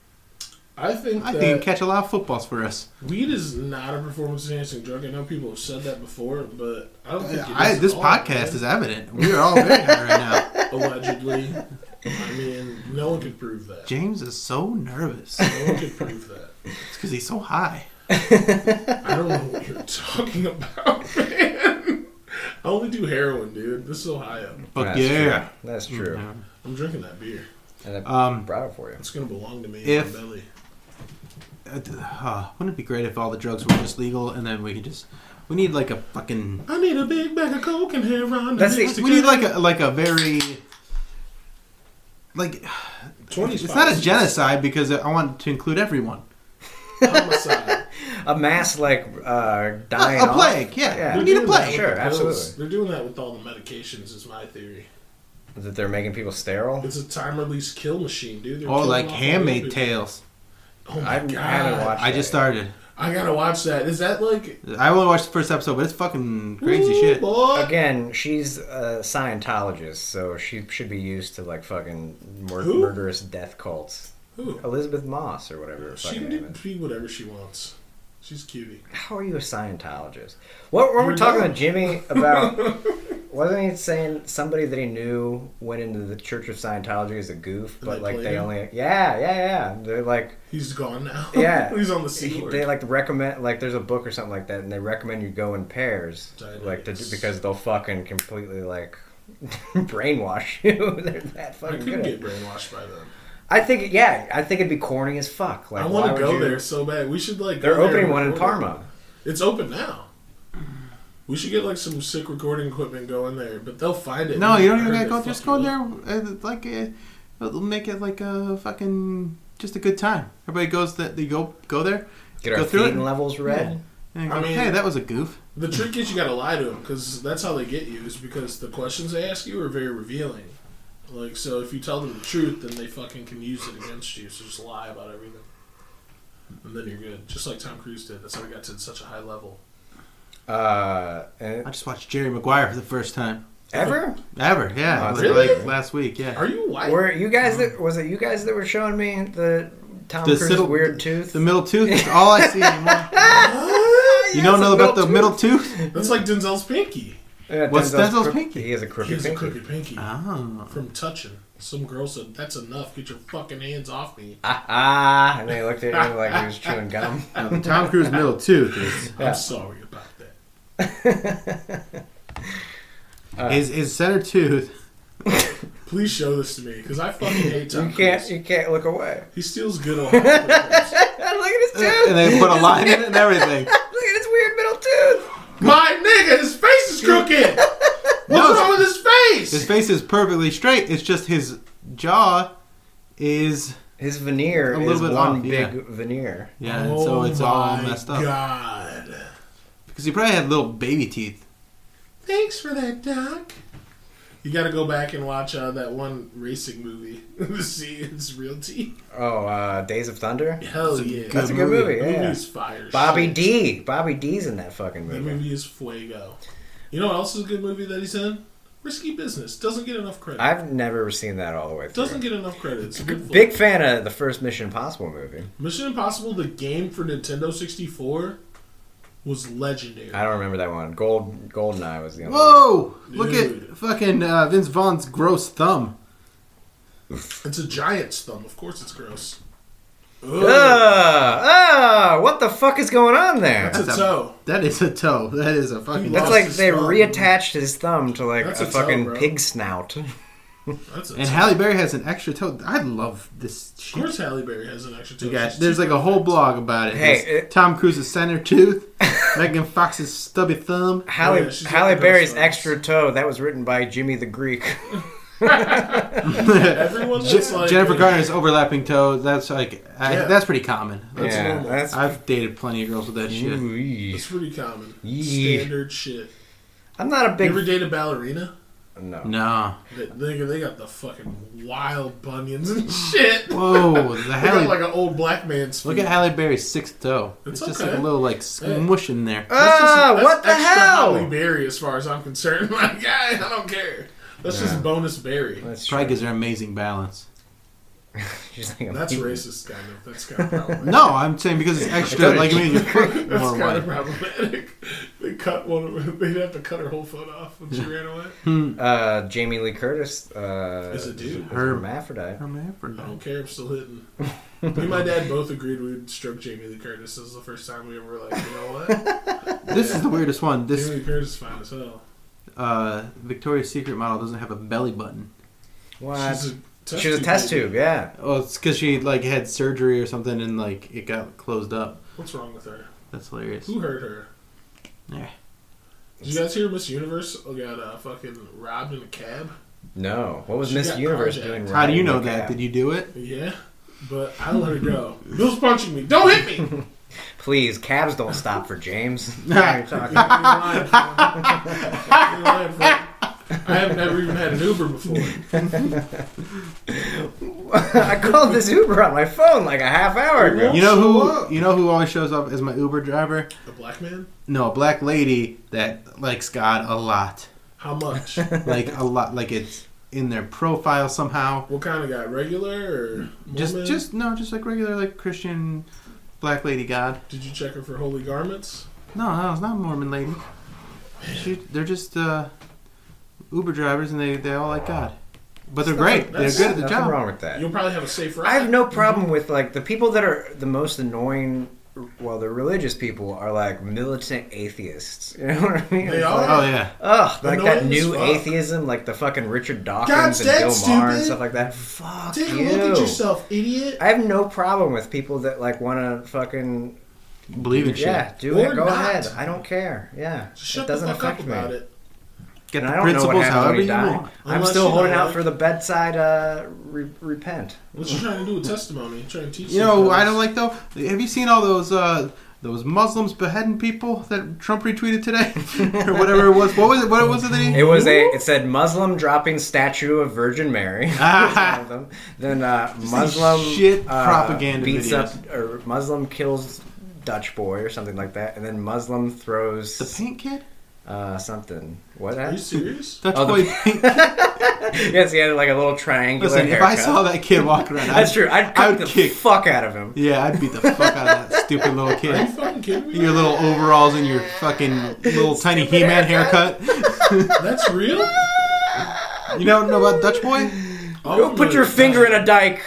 I think he'd catch a lot of footballs for us. Weed is not a performance-enhancing drug. I know people have said that before, but I don't think it is this at all, podcast is evident. We are all very high right now. Allegedly. I mean, no one could prove that. James is so nervous. No one could prove that. It's because he's so high. I don't know what you're talking about, man. I only do heroin, dude. This is Ohio. Fuck That's yeah. true. That's true. Mm-hmm. I'm drinking that beer. And I brought it for you. It's going to belong to me in my belly. Wouldn't it be great if all the drugs were just legal and then we need like a fucking... I need a big bag of coke and heroin. We need like a very... Like... It's not a genocide because I want to include everyone. Homicide. A mass, like, dying A plague, yeah. We need a plague. Sure, absolutely. They're doing that with all the medications, is my theory. That they're making people sterile? It's a time-release kill machine, dude. They're like killing off Handmaid's Tales. Oh my haven't god. watched I just started. I gotta watch that. Is that like... I only watched the first episode, but it's fucking crazy shit. Boy. Again, she's a Scientologist, so she should be used to, like, fucking murderous death cults. Who? Elizabeth Moss or whatever. She can do whatever she wants. She's cutie. How are you a Scientologist? What were we talking to Jimmy about? Wasn't he saying somebody that he knew went into the Church of Scientology as a goof, but like they only they're like he's gone now. Yeah, he's on the seaward. They like recommend like there's a book or something like that, and they recommend you go in pairs, like because they'll fucking completely like brainwash you. They're that fucking. I couldn't good. get brainwashed by them. I think it'd be corny as fuck. Like, I want to go there so bad. We should like. They're opening one in Parma. It's open now. We should get like some sick recording equipment going there, but they'll find it. No, you don't even gotta go. Just go there, make it like a fucking just a good time. Everybody goes that they go there. Get our feeding levels read. Yeah. And go, hey, that was a goof. The trick is you gotta lie to them because that's how they get you. Is because the questions they ask you are very revealing. Like, so if you tell them the truth, then they fucking can use it against you. So just lie about everything, and then you're good. Just like Tom Cruise did. That's how he got to such a high level. I just watched Jerry Maguire for the first time. Ever, yeah. Really? Like last week, yeah. Are you white? Were you guys was it you guys that were showing me the Tom Cruise weird tooth? The middle tooth is all I see anymore. You don't know about the middle tooth? That's like Denzel's pinky. Yeah, What's Denzel's pinky? He has a crooked pinky. He has a crooked pinky. Oh. From touching. Some girl said, "That's enough. Get your fucking hands off me." And they looked at him like he was chewing gum. The Tom Cruise middle tooth is... I'm sorry about that. His center tooth. Please show this to me, because I fucking hate Tom Cruise. You can't look away. He steals good Ohio clippers. Look at his tooth. And they put a line in it and everything. Look at his weird middle tooth. My nigga, his face is crooked! What's No, wrong with his face? His face is perfectly straight. It's just his jaw is... His veneer A little is bit one off, big yeah. veneer. Yeah, and so it's all my messed up. God. Because he probably had little baby teeth. Thanks for that, Doc. You gotta go back and watch that one racing movie to see his real teeth. Oh, Days of Thunder? Hell yeah. That's a good movie, That yeah. movie's fire as Bobby shit. D. Bobby D's in that fucking That movie. movie is fuego. You know what else is a good movie that he's in? Risky Business. Doesn't get enough credit. I've never seen that all the way through. Doesn't get enough credit. It's a good flick. Big fan of the first Mission Impossible movie. Mission Impossible, the game for Nintendo 64, was legendary. I don't remember that one. Goldeneye was the only one. Whoa! Look Dude. at fucking Vince Vaughn's gross thumb. It's a giant's thumb. Of course it's gross. What the fuck is going on there? That's a toe. That is a toe. That is a fucking... That's lost like his they thumb. reattached his thumb to like That's a a toe, fucking bro. pig snout. That's a And toe. Halle Berry has an extra toe. I love this Of shit. course Halle Berry has an extra toe. You got, She's there's like a whole blog about it. Hey, There's Tom Cruise's center tooth, Megan Fox's stubby thumb. Halle, she's got Halle those Berry's thumbs. extra toe. That was written by Jimmy the Greek. Everyone that's like Jennifer Garner's overlapping toe. That's like Yeah. that's pretty common. That's normal. that's I've dated plenty of girls with that shit. Ooh-wee. It's pretty common. Yee. Standard shit. I'm not a You big ever date a ballerina? no. No. They got the fucking wild bunions and shit. Whoa, the They got Halle. like an old black man's feet. Look at Halle Berry's sixth toe. It's It's just okay. like a little like smush in there. That's What the extra hell? Halle Berry, as far as I'm concerned. Like, I don't care. That's just bonus Berry. That's Probably true. gives her amazing balance. She's like, That's racist, kind of. That's kind of problematic. No, I'm saying because it's extra. Like I mean, you're That's more kind of white. problematic. They cut one of them. They'd have to cut her whole foot off when she ran away. Jamie Lee Curtis Is a dude. her hermaphrodite. I don't care. I'm still hitting. Me and my dad both agreed we'd stroke Jamie Lee Curtis. This was the first time we ever were like, you know what? This is the weirdest one. This Jamie Lee Curtis is fine as hell. Victoria's Secret model doesn't have a belly button. What? She's a test baby. tube, yeah. Oh, it's because she like had surgery or something and like it got closed up. What's wrong with her? That's hilarious. Who hurt her? Yeah. Did you guys hear Miss Universe got fucking robbed in a cab? No. What was She Miss got Universe carjacked. doing? How do you riding know the that? cab? Did you do it? Yeah, but I let her go. Bill's punching me. Don't hit me. Please, cabs don't stop for James. Nah. What are you talking You're about? lying, friend. I have never even had an Uber before. I called this Uber on my phone like a half hour ago. You know Show who? up. You know who always shows up as my Uber driver? A black man? No, a black lady that likes God a lot. How much? Like a lot. Like it's in their profile somehow. What kind of guy? Regular or Mormon? Just like regular like Christian black lady God. Did you check her for holy garments? No, it's not a Mormon lady. They're just Uber drivers and they all like God. But they're great. They're That's good at the Nothing job. wrong with that. You'll probably have a safe ride. I have no problem with like the people that are the most annoying. Well, the religious people are like militant atheists. You know what I mean? They It's are. like, Oh yeah. ugh, like that Annoying as new fuck. atheism, like the fucking Richard Dawkins God's and dead, Bill Maher and stupid. stuff like that. Fuck Take you. a look at yourself, idiot. I have no problem with people that like want to fucking Believe in shit. yeah, do Or it. Go not. ahead. I don't care. Yeah, Shut it doesn't the fuck affect up me. about it. Get And the I don't know what principles happens when however you you die. want. I'm Unless still you holding don't out like- for the bedside repent. What you trying to do with testimony? Trying to teach You know, these I guys? don't like though. Have you seen all those Muslims beheading people that Trump retweeted today, or whatever it was? What was it? What was it that he? It said Muslim dropping statue of Virgin Mary. Ah. One of them. Then Muslim shit propaganda beats videos. up or Muslim kills Dutch boy or something like that, and then Muslim throws The paint kid? something. What? Are you serious? Dutch Oh, the- boy paint kid? Yes, he had like a little triangular. Listen, if haircut. I saw that kid walking around, That's true. I'd I cut would the kick. fuck out of him. Yeah, I'd beat the fuck out of that stupid little Are you kid. fucking kidding me? Your little overalls and your fucking little tiny He-Man haircut. That's real? You don't know about Dutch boy? Go put your finger in a dike.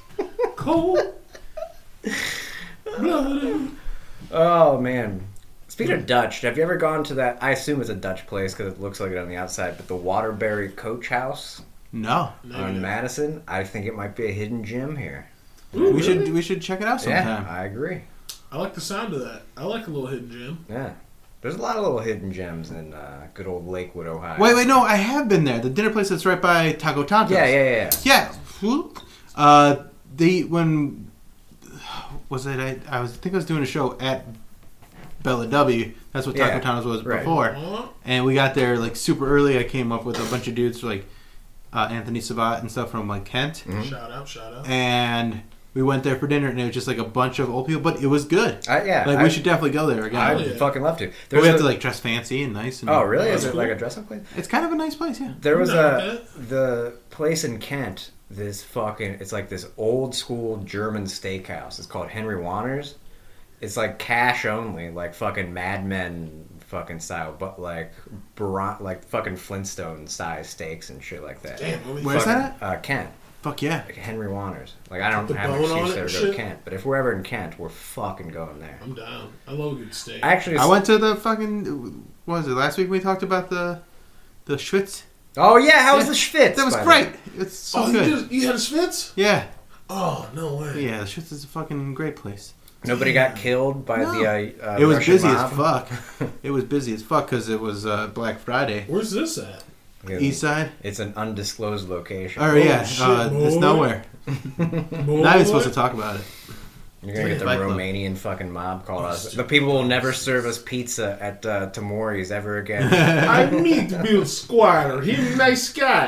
cold blooded. Oh man. Speaking of Dutch, have you ever gone to that? I assume it's a Dutch place because it looks like it on the outside, but the Waterbury Coach House No. on Madison. I think it might be a hidden gem here. Ooh, We really? should check it out sometime. Yeah, I agree. I like the sound of that. I like a little hidden gem. Yeah. There's a lot of little hidden gems in good old Lakewood, Ohio. Wait, no, I have been there. The dinner place that's right by Taco Tonto's. Yeah. Yeah. When was it? I think I was doing a show at Bella W. That's what Taco Yeah, Tonto's was right. before. Uh-huh. And we got there like super early. I came up with a bunch of dudes like Anthony Savat and stuff from like Kent. Mm-hmm. Shout out. And we went there for dinner, and it was just like a bunch of old people, but it was good. We We should definitely go there again. I Oh, would yeah. fucking love to. But we have to like dress fancy and nice. And Oh, really? Is That's it like cool. a dress-up place? It's kind of a nice place, yeah. There was No, the place in Kent. It's like this old school German steakhouse. It's called Henry Warner's. It's like cash only, like fucking Mad Men fucking style, but like fucking Flintstone size steaks and shit like that. Damn, Where's Fucking, that Kent. Fuck yeah. Like Henry Warner's. Like I don't The have an bone on excuse it there and to go to shit? Kent, but if we're ever in Kent, we're fucking going there. I'm down. I love a good steak. Actually, I went to the fucking. What was it? Last week we talked about the Schwitz. Oh yeah, how was the Schwitz? That was by the great. way? It's so Oh, good. you had a Schwitz? Yeah, Oh, no way. yeah. The Schwitz is a fucking great place. Nobody got killed by No. the It was Russian busy mob? as fuck. It was busy as fuck because it was Black Friday. Where's this at? Yeah, East side. It's an undisclosed location. Oh yeah, shit, it's boy. nowhere. Boy. Not even supposed to talk about it. You're gonna get the Fight Club. Romanian fucking mob call us. stupid. The people will never serve us pizza at Tamori's ever again. I meet Bill Squire. He's a nice guy.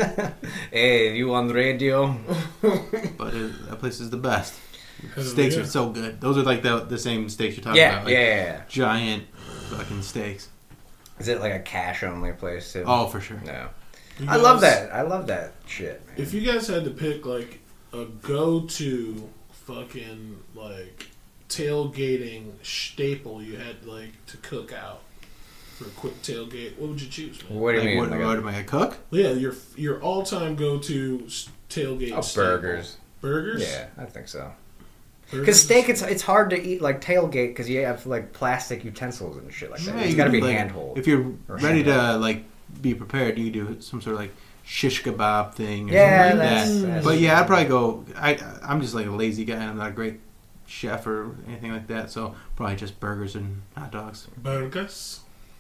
Hey, you on the radio? But that place is the best. Hell Steaks yeah. are so good. Those are like the same steaks you're talking Yeah, about. Like yeah. Giant fucking steaks. Is it like a cash only place too? Oh, for sure. No. You I love guys- that. I love that shit. Man. If you guys had to pick like a go-to fucking like tailgating staple you had like to cook out for a quick tailgate, what would you choose, man? What do you Like, mean? what, Like what a- am I gonna cook? Yeah, your all-time go-to tailgate. Oh, staple. burgers. Burgers. Yeah, I think so. Burgers? Because steak, it's hard to eat like tailgate because you have like plastic utensils and shit like that. Yeah, It's you got to can be do, like, handhold. If you're Or ready to handheld. like be prepared, you can do some sort of like shish kebab thing. Or Yeah, something like that's- that. that's- But yeah, I'd probably go. I'm just like a lazy guy. I'm not a great chef or anything like that. So probably just burgers and hot dogs. Burgers.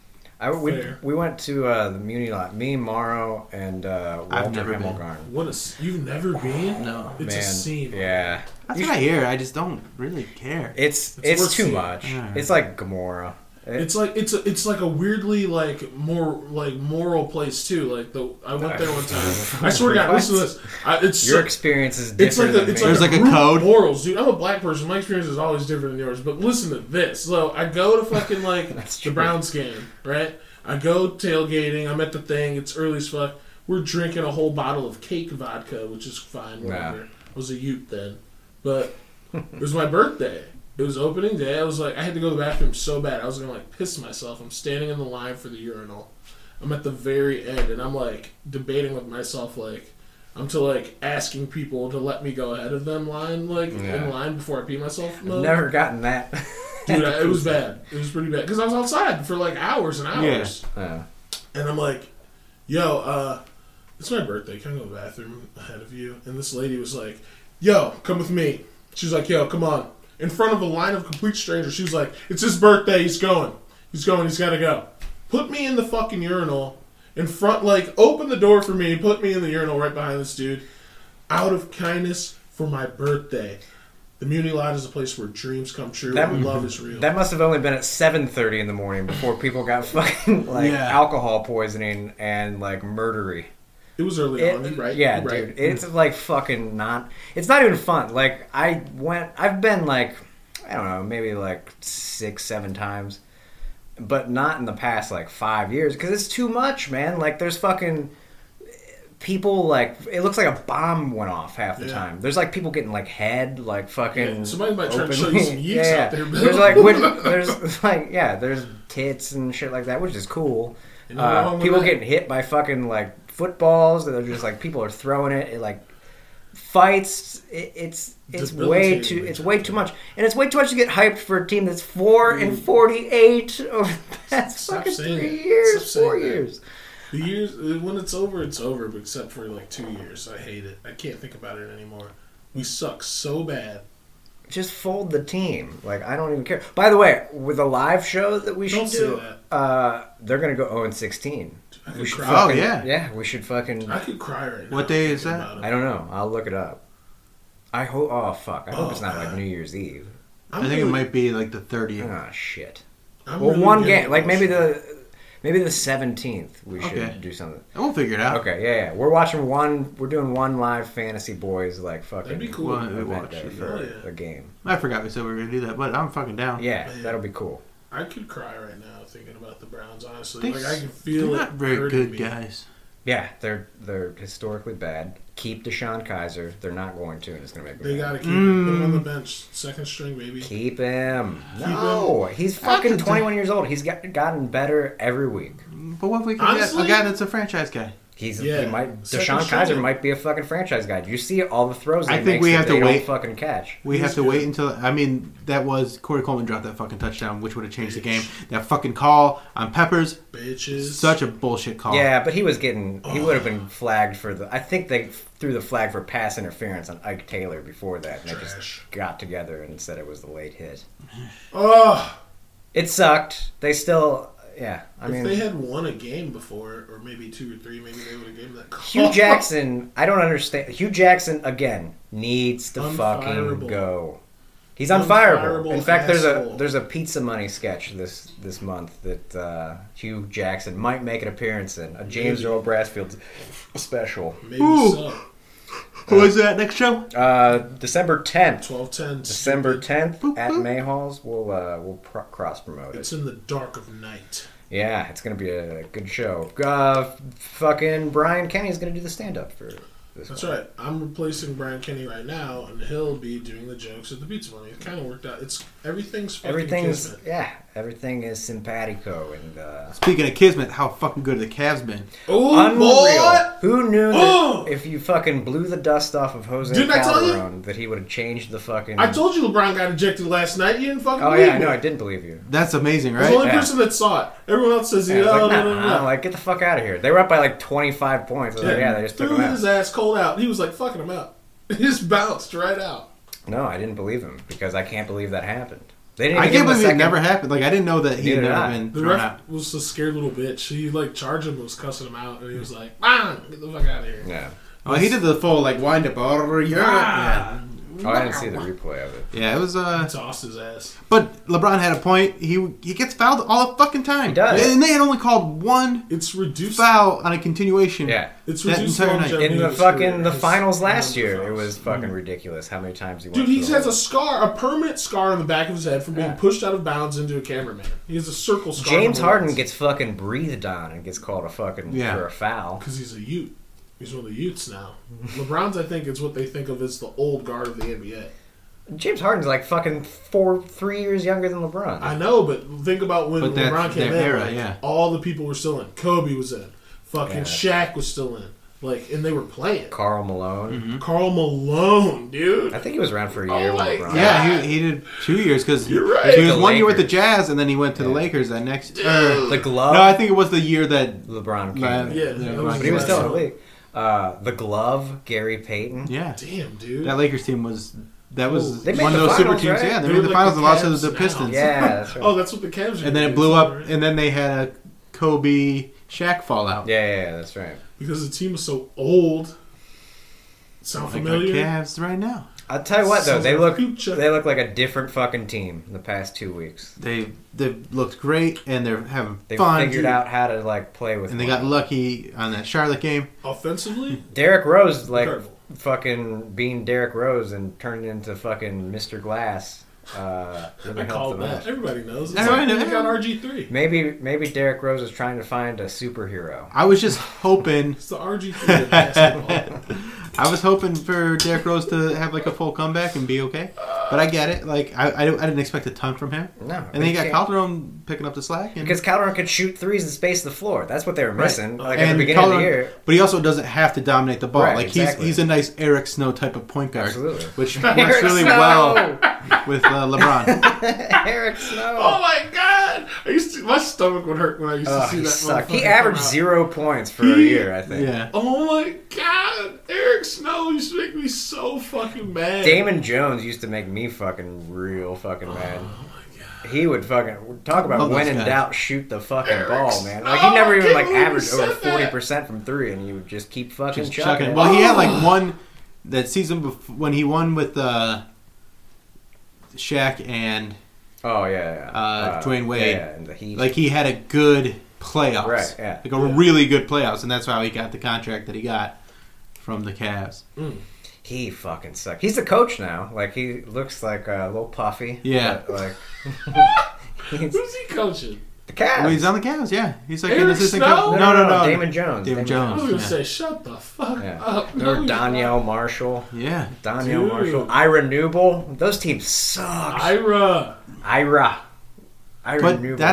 We went to the Muni lot. Me, Morrow, and Walter never been. Himmelgarn. You've never been? No, It's a scene. Yeah. that's what I hear. I just don't really care. It's worth too seeing. much. Yeah. It's like Gomorrah. It's like it's like a weirdly like more like moral place too. Like I went there one time. I swear to God, What? listen to this. It's Your so- experience is It's like different than me. There's like a group code. of morals, dude. I'm a black person. My experience is always different than yours. But listen to this. So I go to fucking like That's the true. Browns game, right? I go tailgating. I'm at the thing. It's early as fuck. We're drinking a whole bottle of cake vodka, which is fine. Whatever. Yeah. I was a youth then, but it was my birthday. It was opening day. I was like, I had to go to the bathroom so bad. I was gonna like piss myself. I'm standing in the line for the urinal. I'm at the very end, and I'm like debating with myself, like I'm to like asking people to let me go ahead of them in line before I pee myself. I've never gotten that. Dude, it was bad. It was pretty bad because I was outside for like hours and hours, Yeah. and I'm like, "Yo, it's my birthday. Can I go to the bathroom ahead of you?" And this lady was like, "Yo, come with me." She's like, "Yo, come on." In front of a line of complete strangers, she was like, "It's his birthday. He's going. He's going. He's got to go." Put me in the fucking urinal in front. Like, open the door for me. Put me in the urinal right behind this dude. Out of kindness for my birthday. The Muni Lot is a place where dreams come true and love is real. That must have only been at 7:30 in the morning before people got fucking like Yeah. alcohol poisoning and like murdery. It was early on, right? Yeah, You're right. dude. It's like fucking not. It's not even fun. Like I've been like, I don't know, maybe like 6-7 times, but not in the past like 5 years because it's too much, man. Like there's fucking people like it looks like a bomb went off half the Yeah. time. There's like people getting like head like fucking. Yeah, somebody might try to show openly- you some yeeks out there, Bill. There's like there's like there's tits and shit like that, which is cool. Ain't nothing wrong with People that. getting hit by fucking like footballs. They're just like people are throwing it. It like fights. It's way too much, and it's way too much to get hyped for a team that's 4-48 over the past fucking 3 years, 4 years. The years when it's over, but except for like 2 years. I hate it. I can't think about it anymore. We suck so bad. Just fold the team. Like, I don't even care. By the way, with a live show that we should do, they're gonna go 0-16. We should fucking, yeah, we should fucking. I could cry right now. What day is that? I don't know. I'll look it up. I hope. Oh fuck! I hope it's not like New Year's Eve. I think it might be like the 30th. Ah shit. Well, one game, like maybe the 17th. We should do something. We'll figure it out. Okay, yeah. We're doing one live Fantasy Boys like fucking. That'd be cool. For a game. I forgot we said we were gonna do that, but I'm fucking down. Yeah, Man. that'll be cool. I could cry right now thinking about the Browns. Honestly, They're like I can feel it. not very good me. guys. Yeah, they're historically bad. Keep Deshaun Kaiser. They're not going to, and it's going to make me They mad. gotta keep him on the bench, second string, baby. Keep him. No, he's fucking 21 years old. He's gotten better every week. But what if we can get a guy that's a franchise guy? Deshaun Kaiser might be a fucking franchise guy. Do you see all the throws I think we have to wait. Don't fucking catch. We have to wait until. I mean, that was Corey Coleman dropped that fucking touchdown, which would have changed the game. That fucking call on Peppers, bitches, such a bullshit call. Yeah, but he was getting. He would have been flagged for the. I think they threw the flag for pass interference on Ike Taylor before that, and they just got together and said it was the late hit. Oh, it sucked. They still. Yeah, I mean, if they had won a game before, or maybe 2 or 3, maybe they would have given that call. Hugh Jackson, I don't understand. Hugh Jackson again needs to fucking go. He's unfireable. In fact, there's a Pizza Money sketch this month that Hugh Jackson might make an appearance in, a James Earl Brassfield special. Maybe so. Who is that next show? December 10th. 12/10. December 10th at Mayhall's. We'll cross promote it. It's in the dark of night. Yeah, it's gonna be a good show. Fucking Brian Kenny's gonna do the stand up for this. That's right. I'm replacing Brian Kenny right now, and he'll be doing the jokes at the Pizza Money. It kind of worked out. Everything's kismet. Yeah, everything is simpatico and. Speaking of kismet, how fucking good have the Cavs been? Oh, unreal! Boy! Who knew that if you fucking blew the dust off of Jose Calderon, that he would have changed the fucking. I told you LeBron got ejected last night. You didn't fucking. Oh believe yeah, I me. know. I didn't believe you. That's amazing, right? I was the only person that saw it. Everyone else says, no. Like, get the fuck out of here. They were up by like 25 points. They just took him out. His ass cold out. He was like fucking him out. He just bounced right out. No, I didn't believe him because I can't believe that happened. They didn't. I can't believe it never happened. Like I didn't know that he had never been thrown out. The ref was a scared little bitch. He like charged him, was cussing him out, and he was like, "Man, get the fuck out of here." Yeah. Oh, he did the full like wind up over Europe. Yeah. Oh, I didn't see the replay of it. Yeah, it was. Tossed his ass. But LeBron had a point. He gets fouled all the fucking time. He does. And they had only called one. It's reduced foul on a continuation. Yeah, it's reduced that entire night. In the finals last year, it was fucking ridiculous how many times he went. Dude, he has a permanent scar on the back of his head from being pushed out of bounds into a cameraman. He has a circle scar. James Harden gets fucking breathed on and gets called a fucking for a foul because he's a Ute. He's one of the Utes now. LeBron's, I think, is what they think of as the old guard of the NBA. James Harden's like fucking 3 years younger than LeBron. I know, but think about when LeBron came in. Era, all the people were still in. Kobe was in. Fucking Shaq was still in. Like, and they were playing. Karl Malone. Mm-hmm. Karl Malone, dude. I think he was around for a year with LeBron. Yeah, he did 2 years because he was 1 year with the Jazz and then he went to the Lakers that next. The glove. No, I think it was the year that LeBron came. But he was still in the league. The glove, Gary Payton. Yeah, damn, dude. That Lakers team was. That was they one of those super teams. Right? Yeah, they made the finals and lost to the Pistons. Yeah, that's right. Oh, that's what the Cavs. And then it blew up, and then they had a Kobe Shaq fallout. Yeah, that's right. Because the team was so old. Sound familiar? Like Cavs right now. I'll tell you what though, they look like a different fucking team in the past 2 weeks. They looked great and they're having they fun. They figured out how to like play with. And they got lucky on that Charlotte game. Offensively, Derrick Rose fucking being Derrick Rose and turning into fucking Mr. Glass. Really I call that. Everybody knows. They got RG3. Maybe Derrick Rose is trying to find a superhero. I was just hoping. It's the RG3 of basketball. I was hoping for Derrick Rose to have like a full comeback and be okay. But I get it. Like I didn't expect a ton from him. No. And then you got Calderon picking up the slack. And, Because Calderon could shoot threes in space of the floor. That's what they were missing. Like at and the beginning of the Calderon- year. But he also doesn't have to dominate the ball. Right, like exactly. he's a nice Eric Snow type of point guard, Absolutely. which Eric works really Snow! well with LeBron. Eric Snow. Oh my god! My stomach would hurt when I used to see He that. sucked. motherfucker He averaged come out. 0 points for a year, I think. Yeah. Oh my god! Eric Snow used to make me so fucking mad. Damon Jones used to make me fucking real fucking mad. Oh my god. He would fucking talk about Love when those in guys. doubt, shoot the fucking Eric ball, man. Like Snow, he never I even can't like believe you averaged over said that. 40% from three, and he would just keep fucking Just chucking. chucking. it. Well, he had like one that season when he won with Shaq and Oh yeah. Dwayne Wade. Yeah, and the Heat. like he had a good playoffs. Right, yeah. Like a really good playoffs, and that's how he got the contract that he got from the Cavs. He fucking sucked. He's the coach now. Like he looks like a little puffy. Yeah. But, like he's Who's he coaching? the Cavs. Well, he's on the Cavs, yeah. He's like an Eric assistant Snow? coach. No. Damon Jones. Damon I Jones. was gonna Yeah. say, shut the fuck Yeah. up. Or No, Danielle Marshall. Yeah. Danielle Dude. Marshall. Ira Newble. Those teams suck. Ira. Ira But Newble.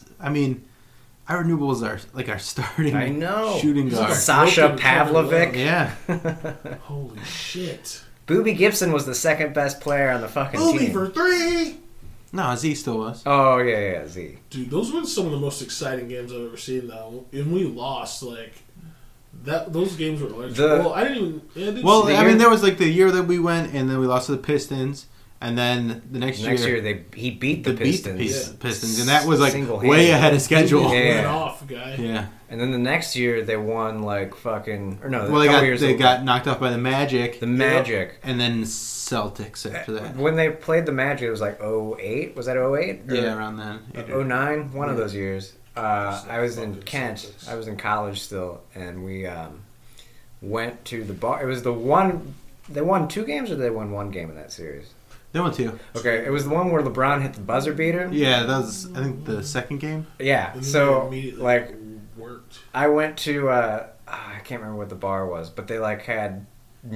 Ira Newble is our starting I know. shooting He's like guard. a- Sasha Broken Kevin Pavlovic. Yeah. Holy shit. Booby Gibson was the second best player on the fucking Booby team. for three. No, Z still was. Oh yeah, Z. Dude, those were some of the most exciting games I've ever seen. Though, and we lost like that. Those games were electric. Well, I didn't even. Yeah, I didn't Well, see I it. mean, there was like the year that we went, and then we lost to the Pistons, and then the next year He beat the Pistons. Pistons, and that was like Single-handed. way ahead of schedule. Yeah. Went off, guy. Yeah. And then the next year they won like fucking or no, Well, a couple years they ago. got knocked off by the Magic. the Magic. And then Celtics after that. When they played the Magic, it was like 08. Was that 08? Yeah, around then. 09, one of those years. I was in Kent. I was in college still, and we went to the bar. It was the one. They won 2 games, or they won 1 game in that series. They won 2. Okay, it was the one where LeBron hit the buzzer beater. Yeah, that was I think the second game. Yeah. And So they immediately like, worked. I went to I can't remember what the bar was, but they like had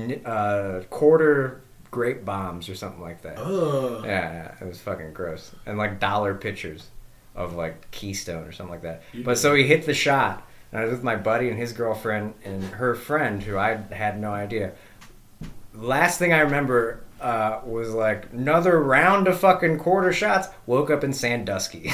quarter grape bombs or something like that. Yeah, it was fucking gross. And like dollar pitchers of like Keystone or something like that. But so he hit the shot, and I was with my buddy and his girlfriend and her friend, who I had no idea. Last thing I remember was like another round of fucking quarter shots. Woke up in Sandusky.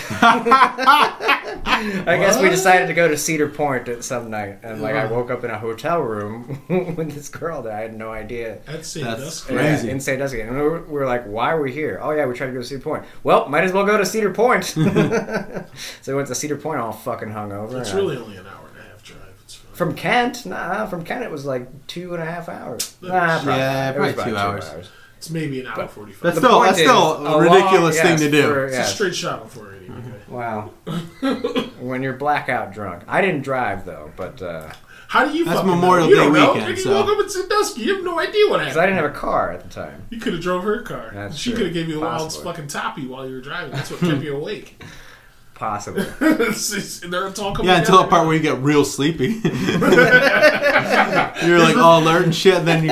I guess we decided to go to Cedar Point at some night, and like I woke up in a hotel room with this girl that I had no idea. That's That's Sandusky. crazy. Yeah, in Sandusky, and we were like, "Why are we here?" Oh yeah, we tried to go to Cedar Point. Well, might as well go to Cedar Point. So we went to Cedar Point all fucking hungover. It's and really only an hour and a half drive. It's fine. from Kent. Nah, from Kent it was like 2.5 hours. Nah, Yeah, it was probably about 2 hours. It's maybe an hour 45. That's The still point that's is, still a ridiculous thing to do. It's a Yes. straight shot before it. Okay. Wow. When you're blackout drunk. I didn't drive though, but How do you That's fucking Memorial know? You Day don't know. weekend, You so- woke up in Sandusky. You have no idea what because happened. I didn't have a car at the time. You could have drove her car. That's She true. could have gave you a wild Possibly. fucking toppy while you were driving. That's what kept you awake. Possibly. They're all coming Yeah, until the together. part where you get real sleepy. You're like all alert and shit, and then you.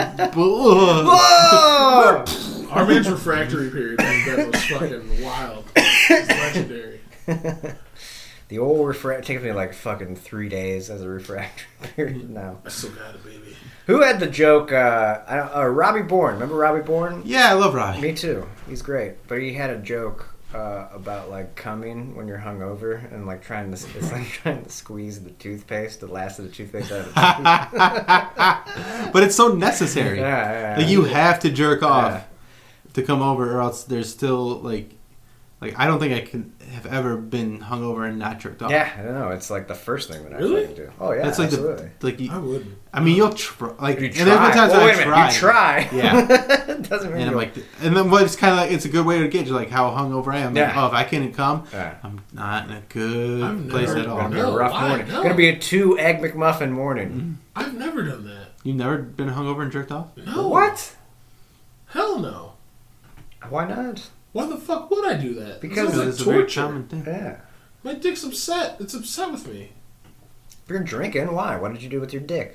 Whoa! Our man's refractory period back then was fucking wild. It's legendary. The old refract takes me like fucking 3 days as a refractory period now. I still got it, baby. Who had the joke? Robbie Bourne. Remember Robbie Bourne? Yeah, I love Robbie. Me too. He's great. But he had a joke about like coming when you're hungover and like trying to it's like trying to squeeze the toothpaste, the last of the toothpaste out of the But it's so necessary. yeah. Like you have to jerk off Yeah. to come over, or else there's still like I don't think I can have ever been hungover and not jerked off. Yeah, I don't know. It's like the first thing that Really? I fucking do. Oh yeah, That's like absolutely. I wouldn't. I mean, you'll try. Like, You and there's been try. times Well, that wait a I minute. tried. You try. Yeah. Doesn't mean And I'm you'll- like, and then what? It's kind of like it's a good way to gauge like how hungover I am. Like, Yeah. oh, if I can't come, Yeah. I'm not in a good I've place never at all. Gonna be No, a rough why? morning. No. Gonna be a 2 egg McMuffin morning. I've never done that. You've never been hungover and jerked off? No. What? Hell no. Why not? Why the fuck would I do that? Because This is it's a like very torture. common thing. Yeah. My dick's upset. It's upset with me. If you're drinking, why? What did you do with your dick?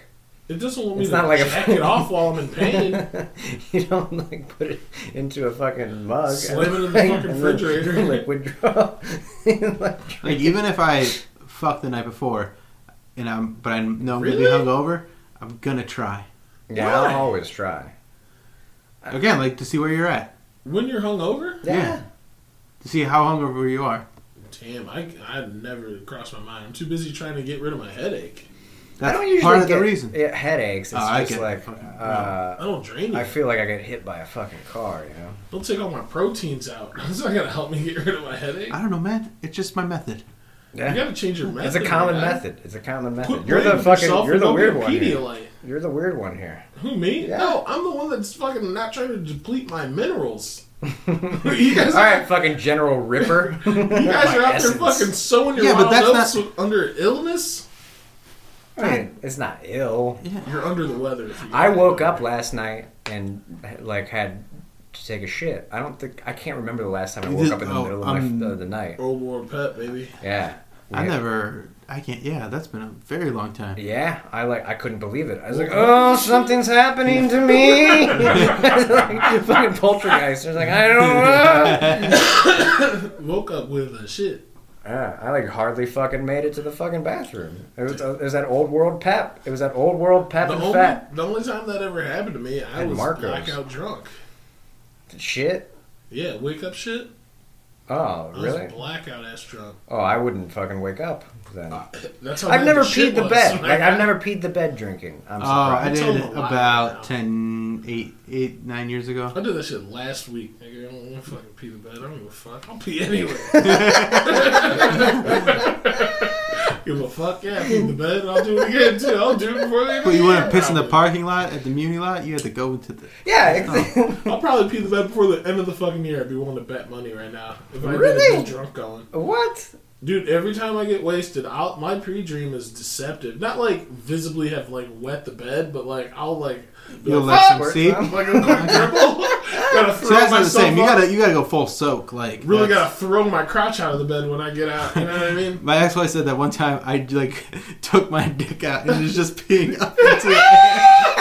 It doesn't want me It's to not like jack it off while I'm in pain. You don't like put it into a fucking mug. Slam it in the fucking refrigerator. Liquid drop. Like even if I fuck the night before, but I know I'm Really? gonna be hungover, I'm gonna try. Yeah, Why? I'll always try. Again, like to see where you're at, When you're hungover? Yeah. to see how hungover you are. Damn, I never crossed my mind. I'm too busy trying to get rid of my headache. I That's don't usually part of get the reason. headaches. It's I just get like fucking- I don't drain you. I feel like I get hit by a fucking car. You know. Don't take all my proteins out. That's not gonna help me get rid of my headache. I don't know, man. It's just my method. You gotta change your method. It's a common man. method. It's a common method. Quit You're the blaming fucking. yourself You're and the go weird get one. Here. Pedialyte. You're the weird one here. Who, me? Yeah. No, I'm the one that's fucking not trying to deplete my minerals. You guys All right, fucking General Ripper. You guys are out there fucking sewing your Yeah, but wild that's oats under illness? I mean, it's not ill. You're under the weather. If you I woke up last night and like had to take a shit. I can't remember the last time I woke up in the middle of the night. Old War Pet, baby. Yeah. I can't. Yeah, that's been a very long time. Yeah, I couldn't believe it. I was like, oh, something's happening to me. Like, fucking poltergeist. I was like, I don't know. Woke up with a shit. Yeah, I like hardly fucking made it to the fucking bathroom. It was that old world pep. It was that old world pep and fat. The only time that ever happened to me, I And was Marcos. blackout drunk. Shit. Yeah, wake up shit. Oh, I really? was blackout ass drunk. Oh, I wouldn't fucking wake up then. That's how I've bad never shit peed the was. bed. Like I've never peed the bed drinking. I'm I surprised. told did him a lot about now. 8, 9 years ago. I did that shit last week. Nigga, I don't want to fucking pee the bed. I don't give a fuck. I'll pee anyway. Give a fuck, yeah, pee in the bed. I'll do it again too. I'll do it before they But you want to piss in the probably. parking lot at the Muni lot? You had to go into the. Yeah, exactly. I'll probably pee the bed before the end of the fucking year. I'd be willing to bet money right now. If I Really? get a drunk going. What? Dude, every time I get wasted, my pre-dream is deceptive. Not like visibly have like wet the bed, but like I'll like be You'll like, let "Fuck!" some seep. like a quick dribble. Gotta So throw that's not the myself same. You up. gotta go full soak. Like Really that's- gotta throw my crotch out of the bed when I get out. You know what I mean? My ex-wife said that one time I like took my dick out and it was just peeing up into the air.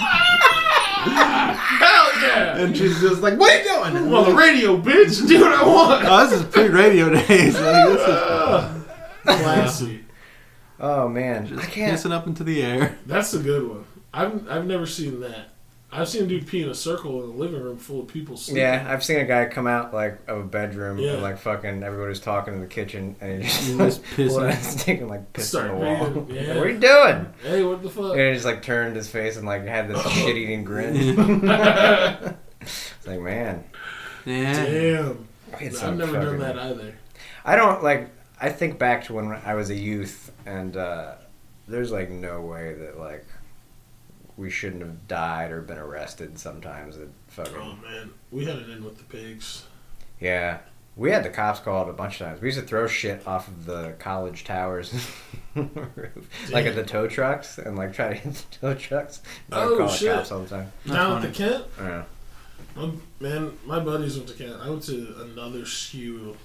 Hell yeah! And she's just like, "What are you doing?" I'm on the radio, bitch. Do what I want. Oh, this is pre-radio days. Like, this is Classy. Oh man, just I can't. pissing up into the air. That's a good one. I've never seen that. I've seen a dude pee in a circle in a living room full of people sleeping. Yeah, I've seen a guy come out like of a bedroom Yeah. and like fucking everybody's talking in the kitchen and he just, He like, was pissing. pulled out his dick and like pissed on Start the wall. peeing, yeah. What are you doing? Hey, what the fuck? And he just like turned his face and like had this shit-eating grin. It's like, man, Yeah. Damn. it's I've never done that either. I don't like. I think back to when I was a youth, and there's like no way that like we shouldn't have died or been arrested. Sometimes it fucking Oh man, we had it in with the pigs. yeah. We had the cops called a bunch of times. We used to throw shit off of the college towers, like at the tow trucks, and like try to hit the tow trucks. And I would Oh, call shit. the cops all the time. Down funny. at the Kent, Yeah. my buddies went to Kent. I went to another SKU.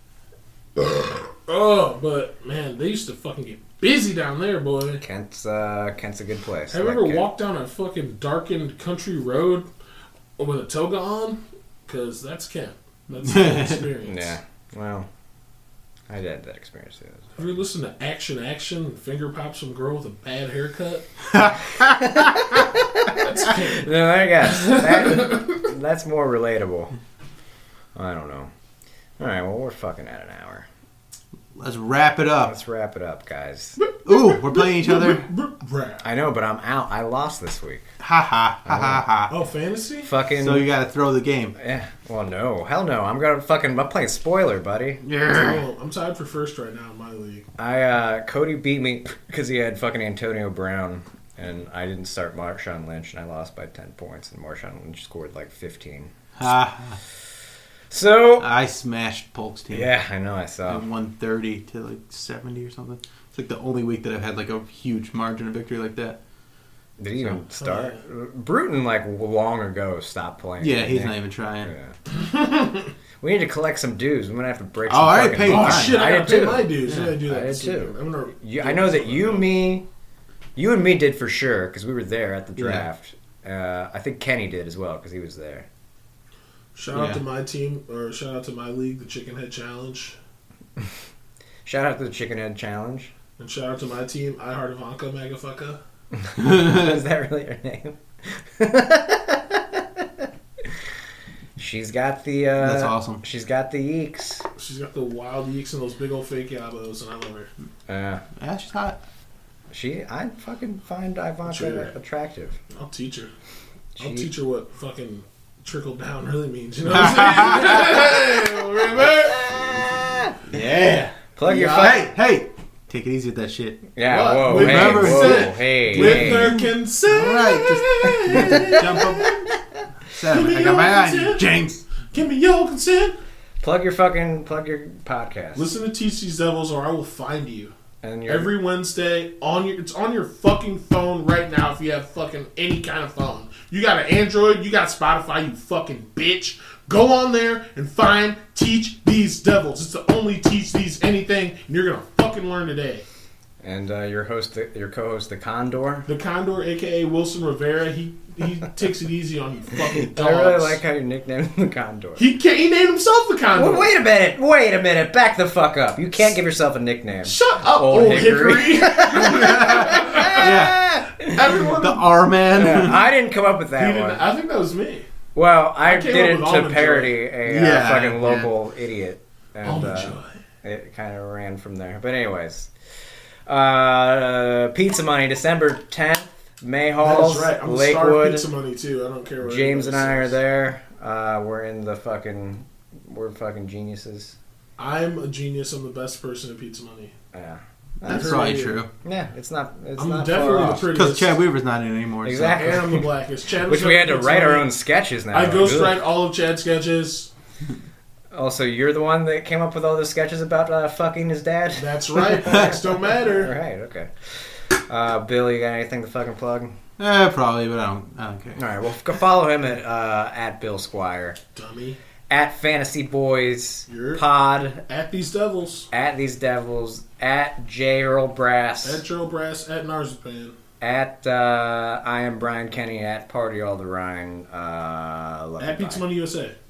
Oh, but man, they used to fucking get busy down there, boy. Kent's a good place. Have you I ever like Kent. walked down a fucking darkened country road with a toga on? Because that's Kent. That's the experience. Yeah. Well, I had that experience too. Have you listened to Action and finger pop some girl with a bad haircut? That's Kent. No, I guess that's more relatable. I don't know. All right, well, we're fucking at an hour. Let's wrap it up. Let's wrap it up, guys. Ooh, we're playing each other. I know, but I'm out. I lost this week. Ha ha ha ha ha. Oh, fantasy? Fucking. So you gotta throw the game. Yeah. Well, no. Hell no. I'm playing spoiler, buddy. Oh, I'm tied for first right now in my league. Cody beat me because he had fucking Antonio Brown, and I didn't start Marshawn Lynch, and I lost by 10 points, and Marshawn Lynch scored like 15. Ha. So. I smashed Polk's team. Yeah, I know. I saw. Like 130 to like 70 or something. It's like the only week that I've had like a huge margin of victory like that. Did he even start? Bruton, like, long ago stopped playing. Yeah, he's didn't not he? even trying. Yeah. We need to collect some dues. We're going to have to break Oh, some I already fucking paid Oh, mine. shit, I I gotta did pay too. my dues. Yeah, I gotta do that. I did this too. weekend. I'm gonna I know that you, me, You and me did for sure because we were there at the draft. I think Kenny did as well because he was there. Shout out to my team, or shout out to my league, the Chicken Head Challenge. Shout out to the Chicken Head Challenge. And shout out to my team, I Heart Ivanka Magafucka. Is that really her name? She's got the. That's awesome. She's got the eeks. She's got the wild yeeks and those big old fake yabos, and I love her. Yeah, she's hot. I fucking find Ivanka attractive. I'll teach her. I'll She- teach her what fucking trickle down really means. You know what I'm saying? Remember? Yeah. Plug your Hey, take it easy with that shit. Yeah, What? whoa, With hey, her whoa, consent. hey, With hey. their consent. All right, just jump up. Seven. I got my eye on you, James. Give me your consent. Plug your podcast. Listen to Teach These Devils, or I will find you. And you're, Every Wednesday it's on your fucking phone right now if you have fucking any kind of phone. You got an Android, you got Spotify, you fucking bitch. Go on there and find Teach These Devils. It's the only Teach These anything, and you're gonna fucking learn today. and your co-host, the Condor. The Condor, aka Wilson Rivera, he takes it easy on you fucking dogs. I really like how you nicknamed him the Condor. He named himself the Condor. Well, wait a minute. Back the fuck up. You can't give yourself a nickname. Shut up, Old old Hickory. Hickory. Yeah. Everyone, The R man. Yeah, I didn't come up with that one. I think that was me. Well, I came did up it with to Almond parody a Yeah, fucking yeah. local idiot. And Almond Joy. it kind of ran from there. But anyways. Pizza Money, December 10th. Mayhalls, That's right. I'm a star Lakewood. pizza money too. I don't care what James and anybody I are says. there. We're fucking geniuses. I'm a genius. I'm the best person at pizza money. Yeah. That's probably true. Yeah, it's not I'm not definitely far the off. prettiest. Because Chad Weaver's not in it anymore. so- Exactly. And I'm the blackest. Chad Which was we at had to Pizza write our Money. own sketches now. I Ugh. ghostwrite all of Chad's sketches. Also, you're the one that came up with all the sketches about fucking his dad? That's right. Facts don't All matter. right, okay. Bill, you got anything to fucking plug? Probably, but I don't care. All right, well, go follow him at Bill Squire, Dummy. at Fantasy Boys You're- Pod, At these devils. at These Devils, at J. Earl Brass, At Joe Brass. At Narzapan. at I Am Brian Kenny, at Party All the Rhine. Love At you, Pizza bye. Money USA.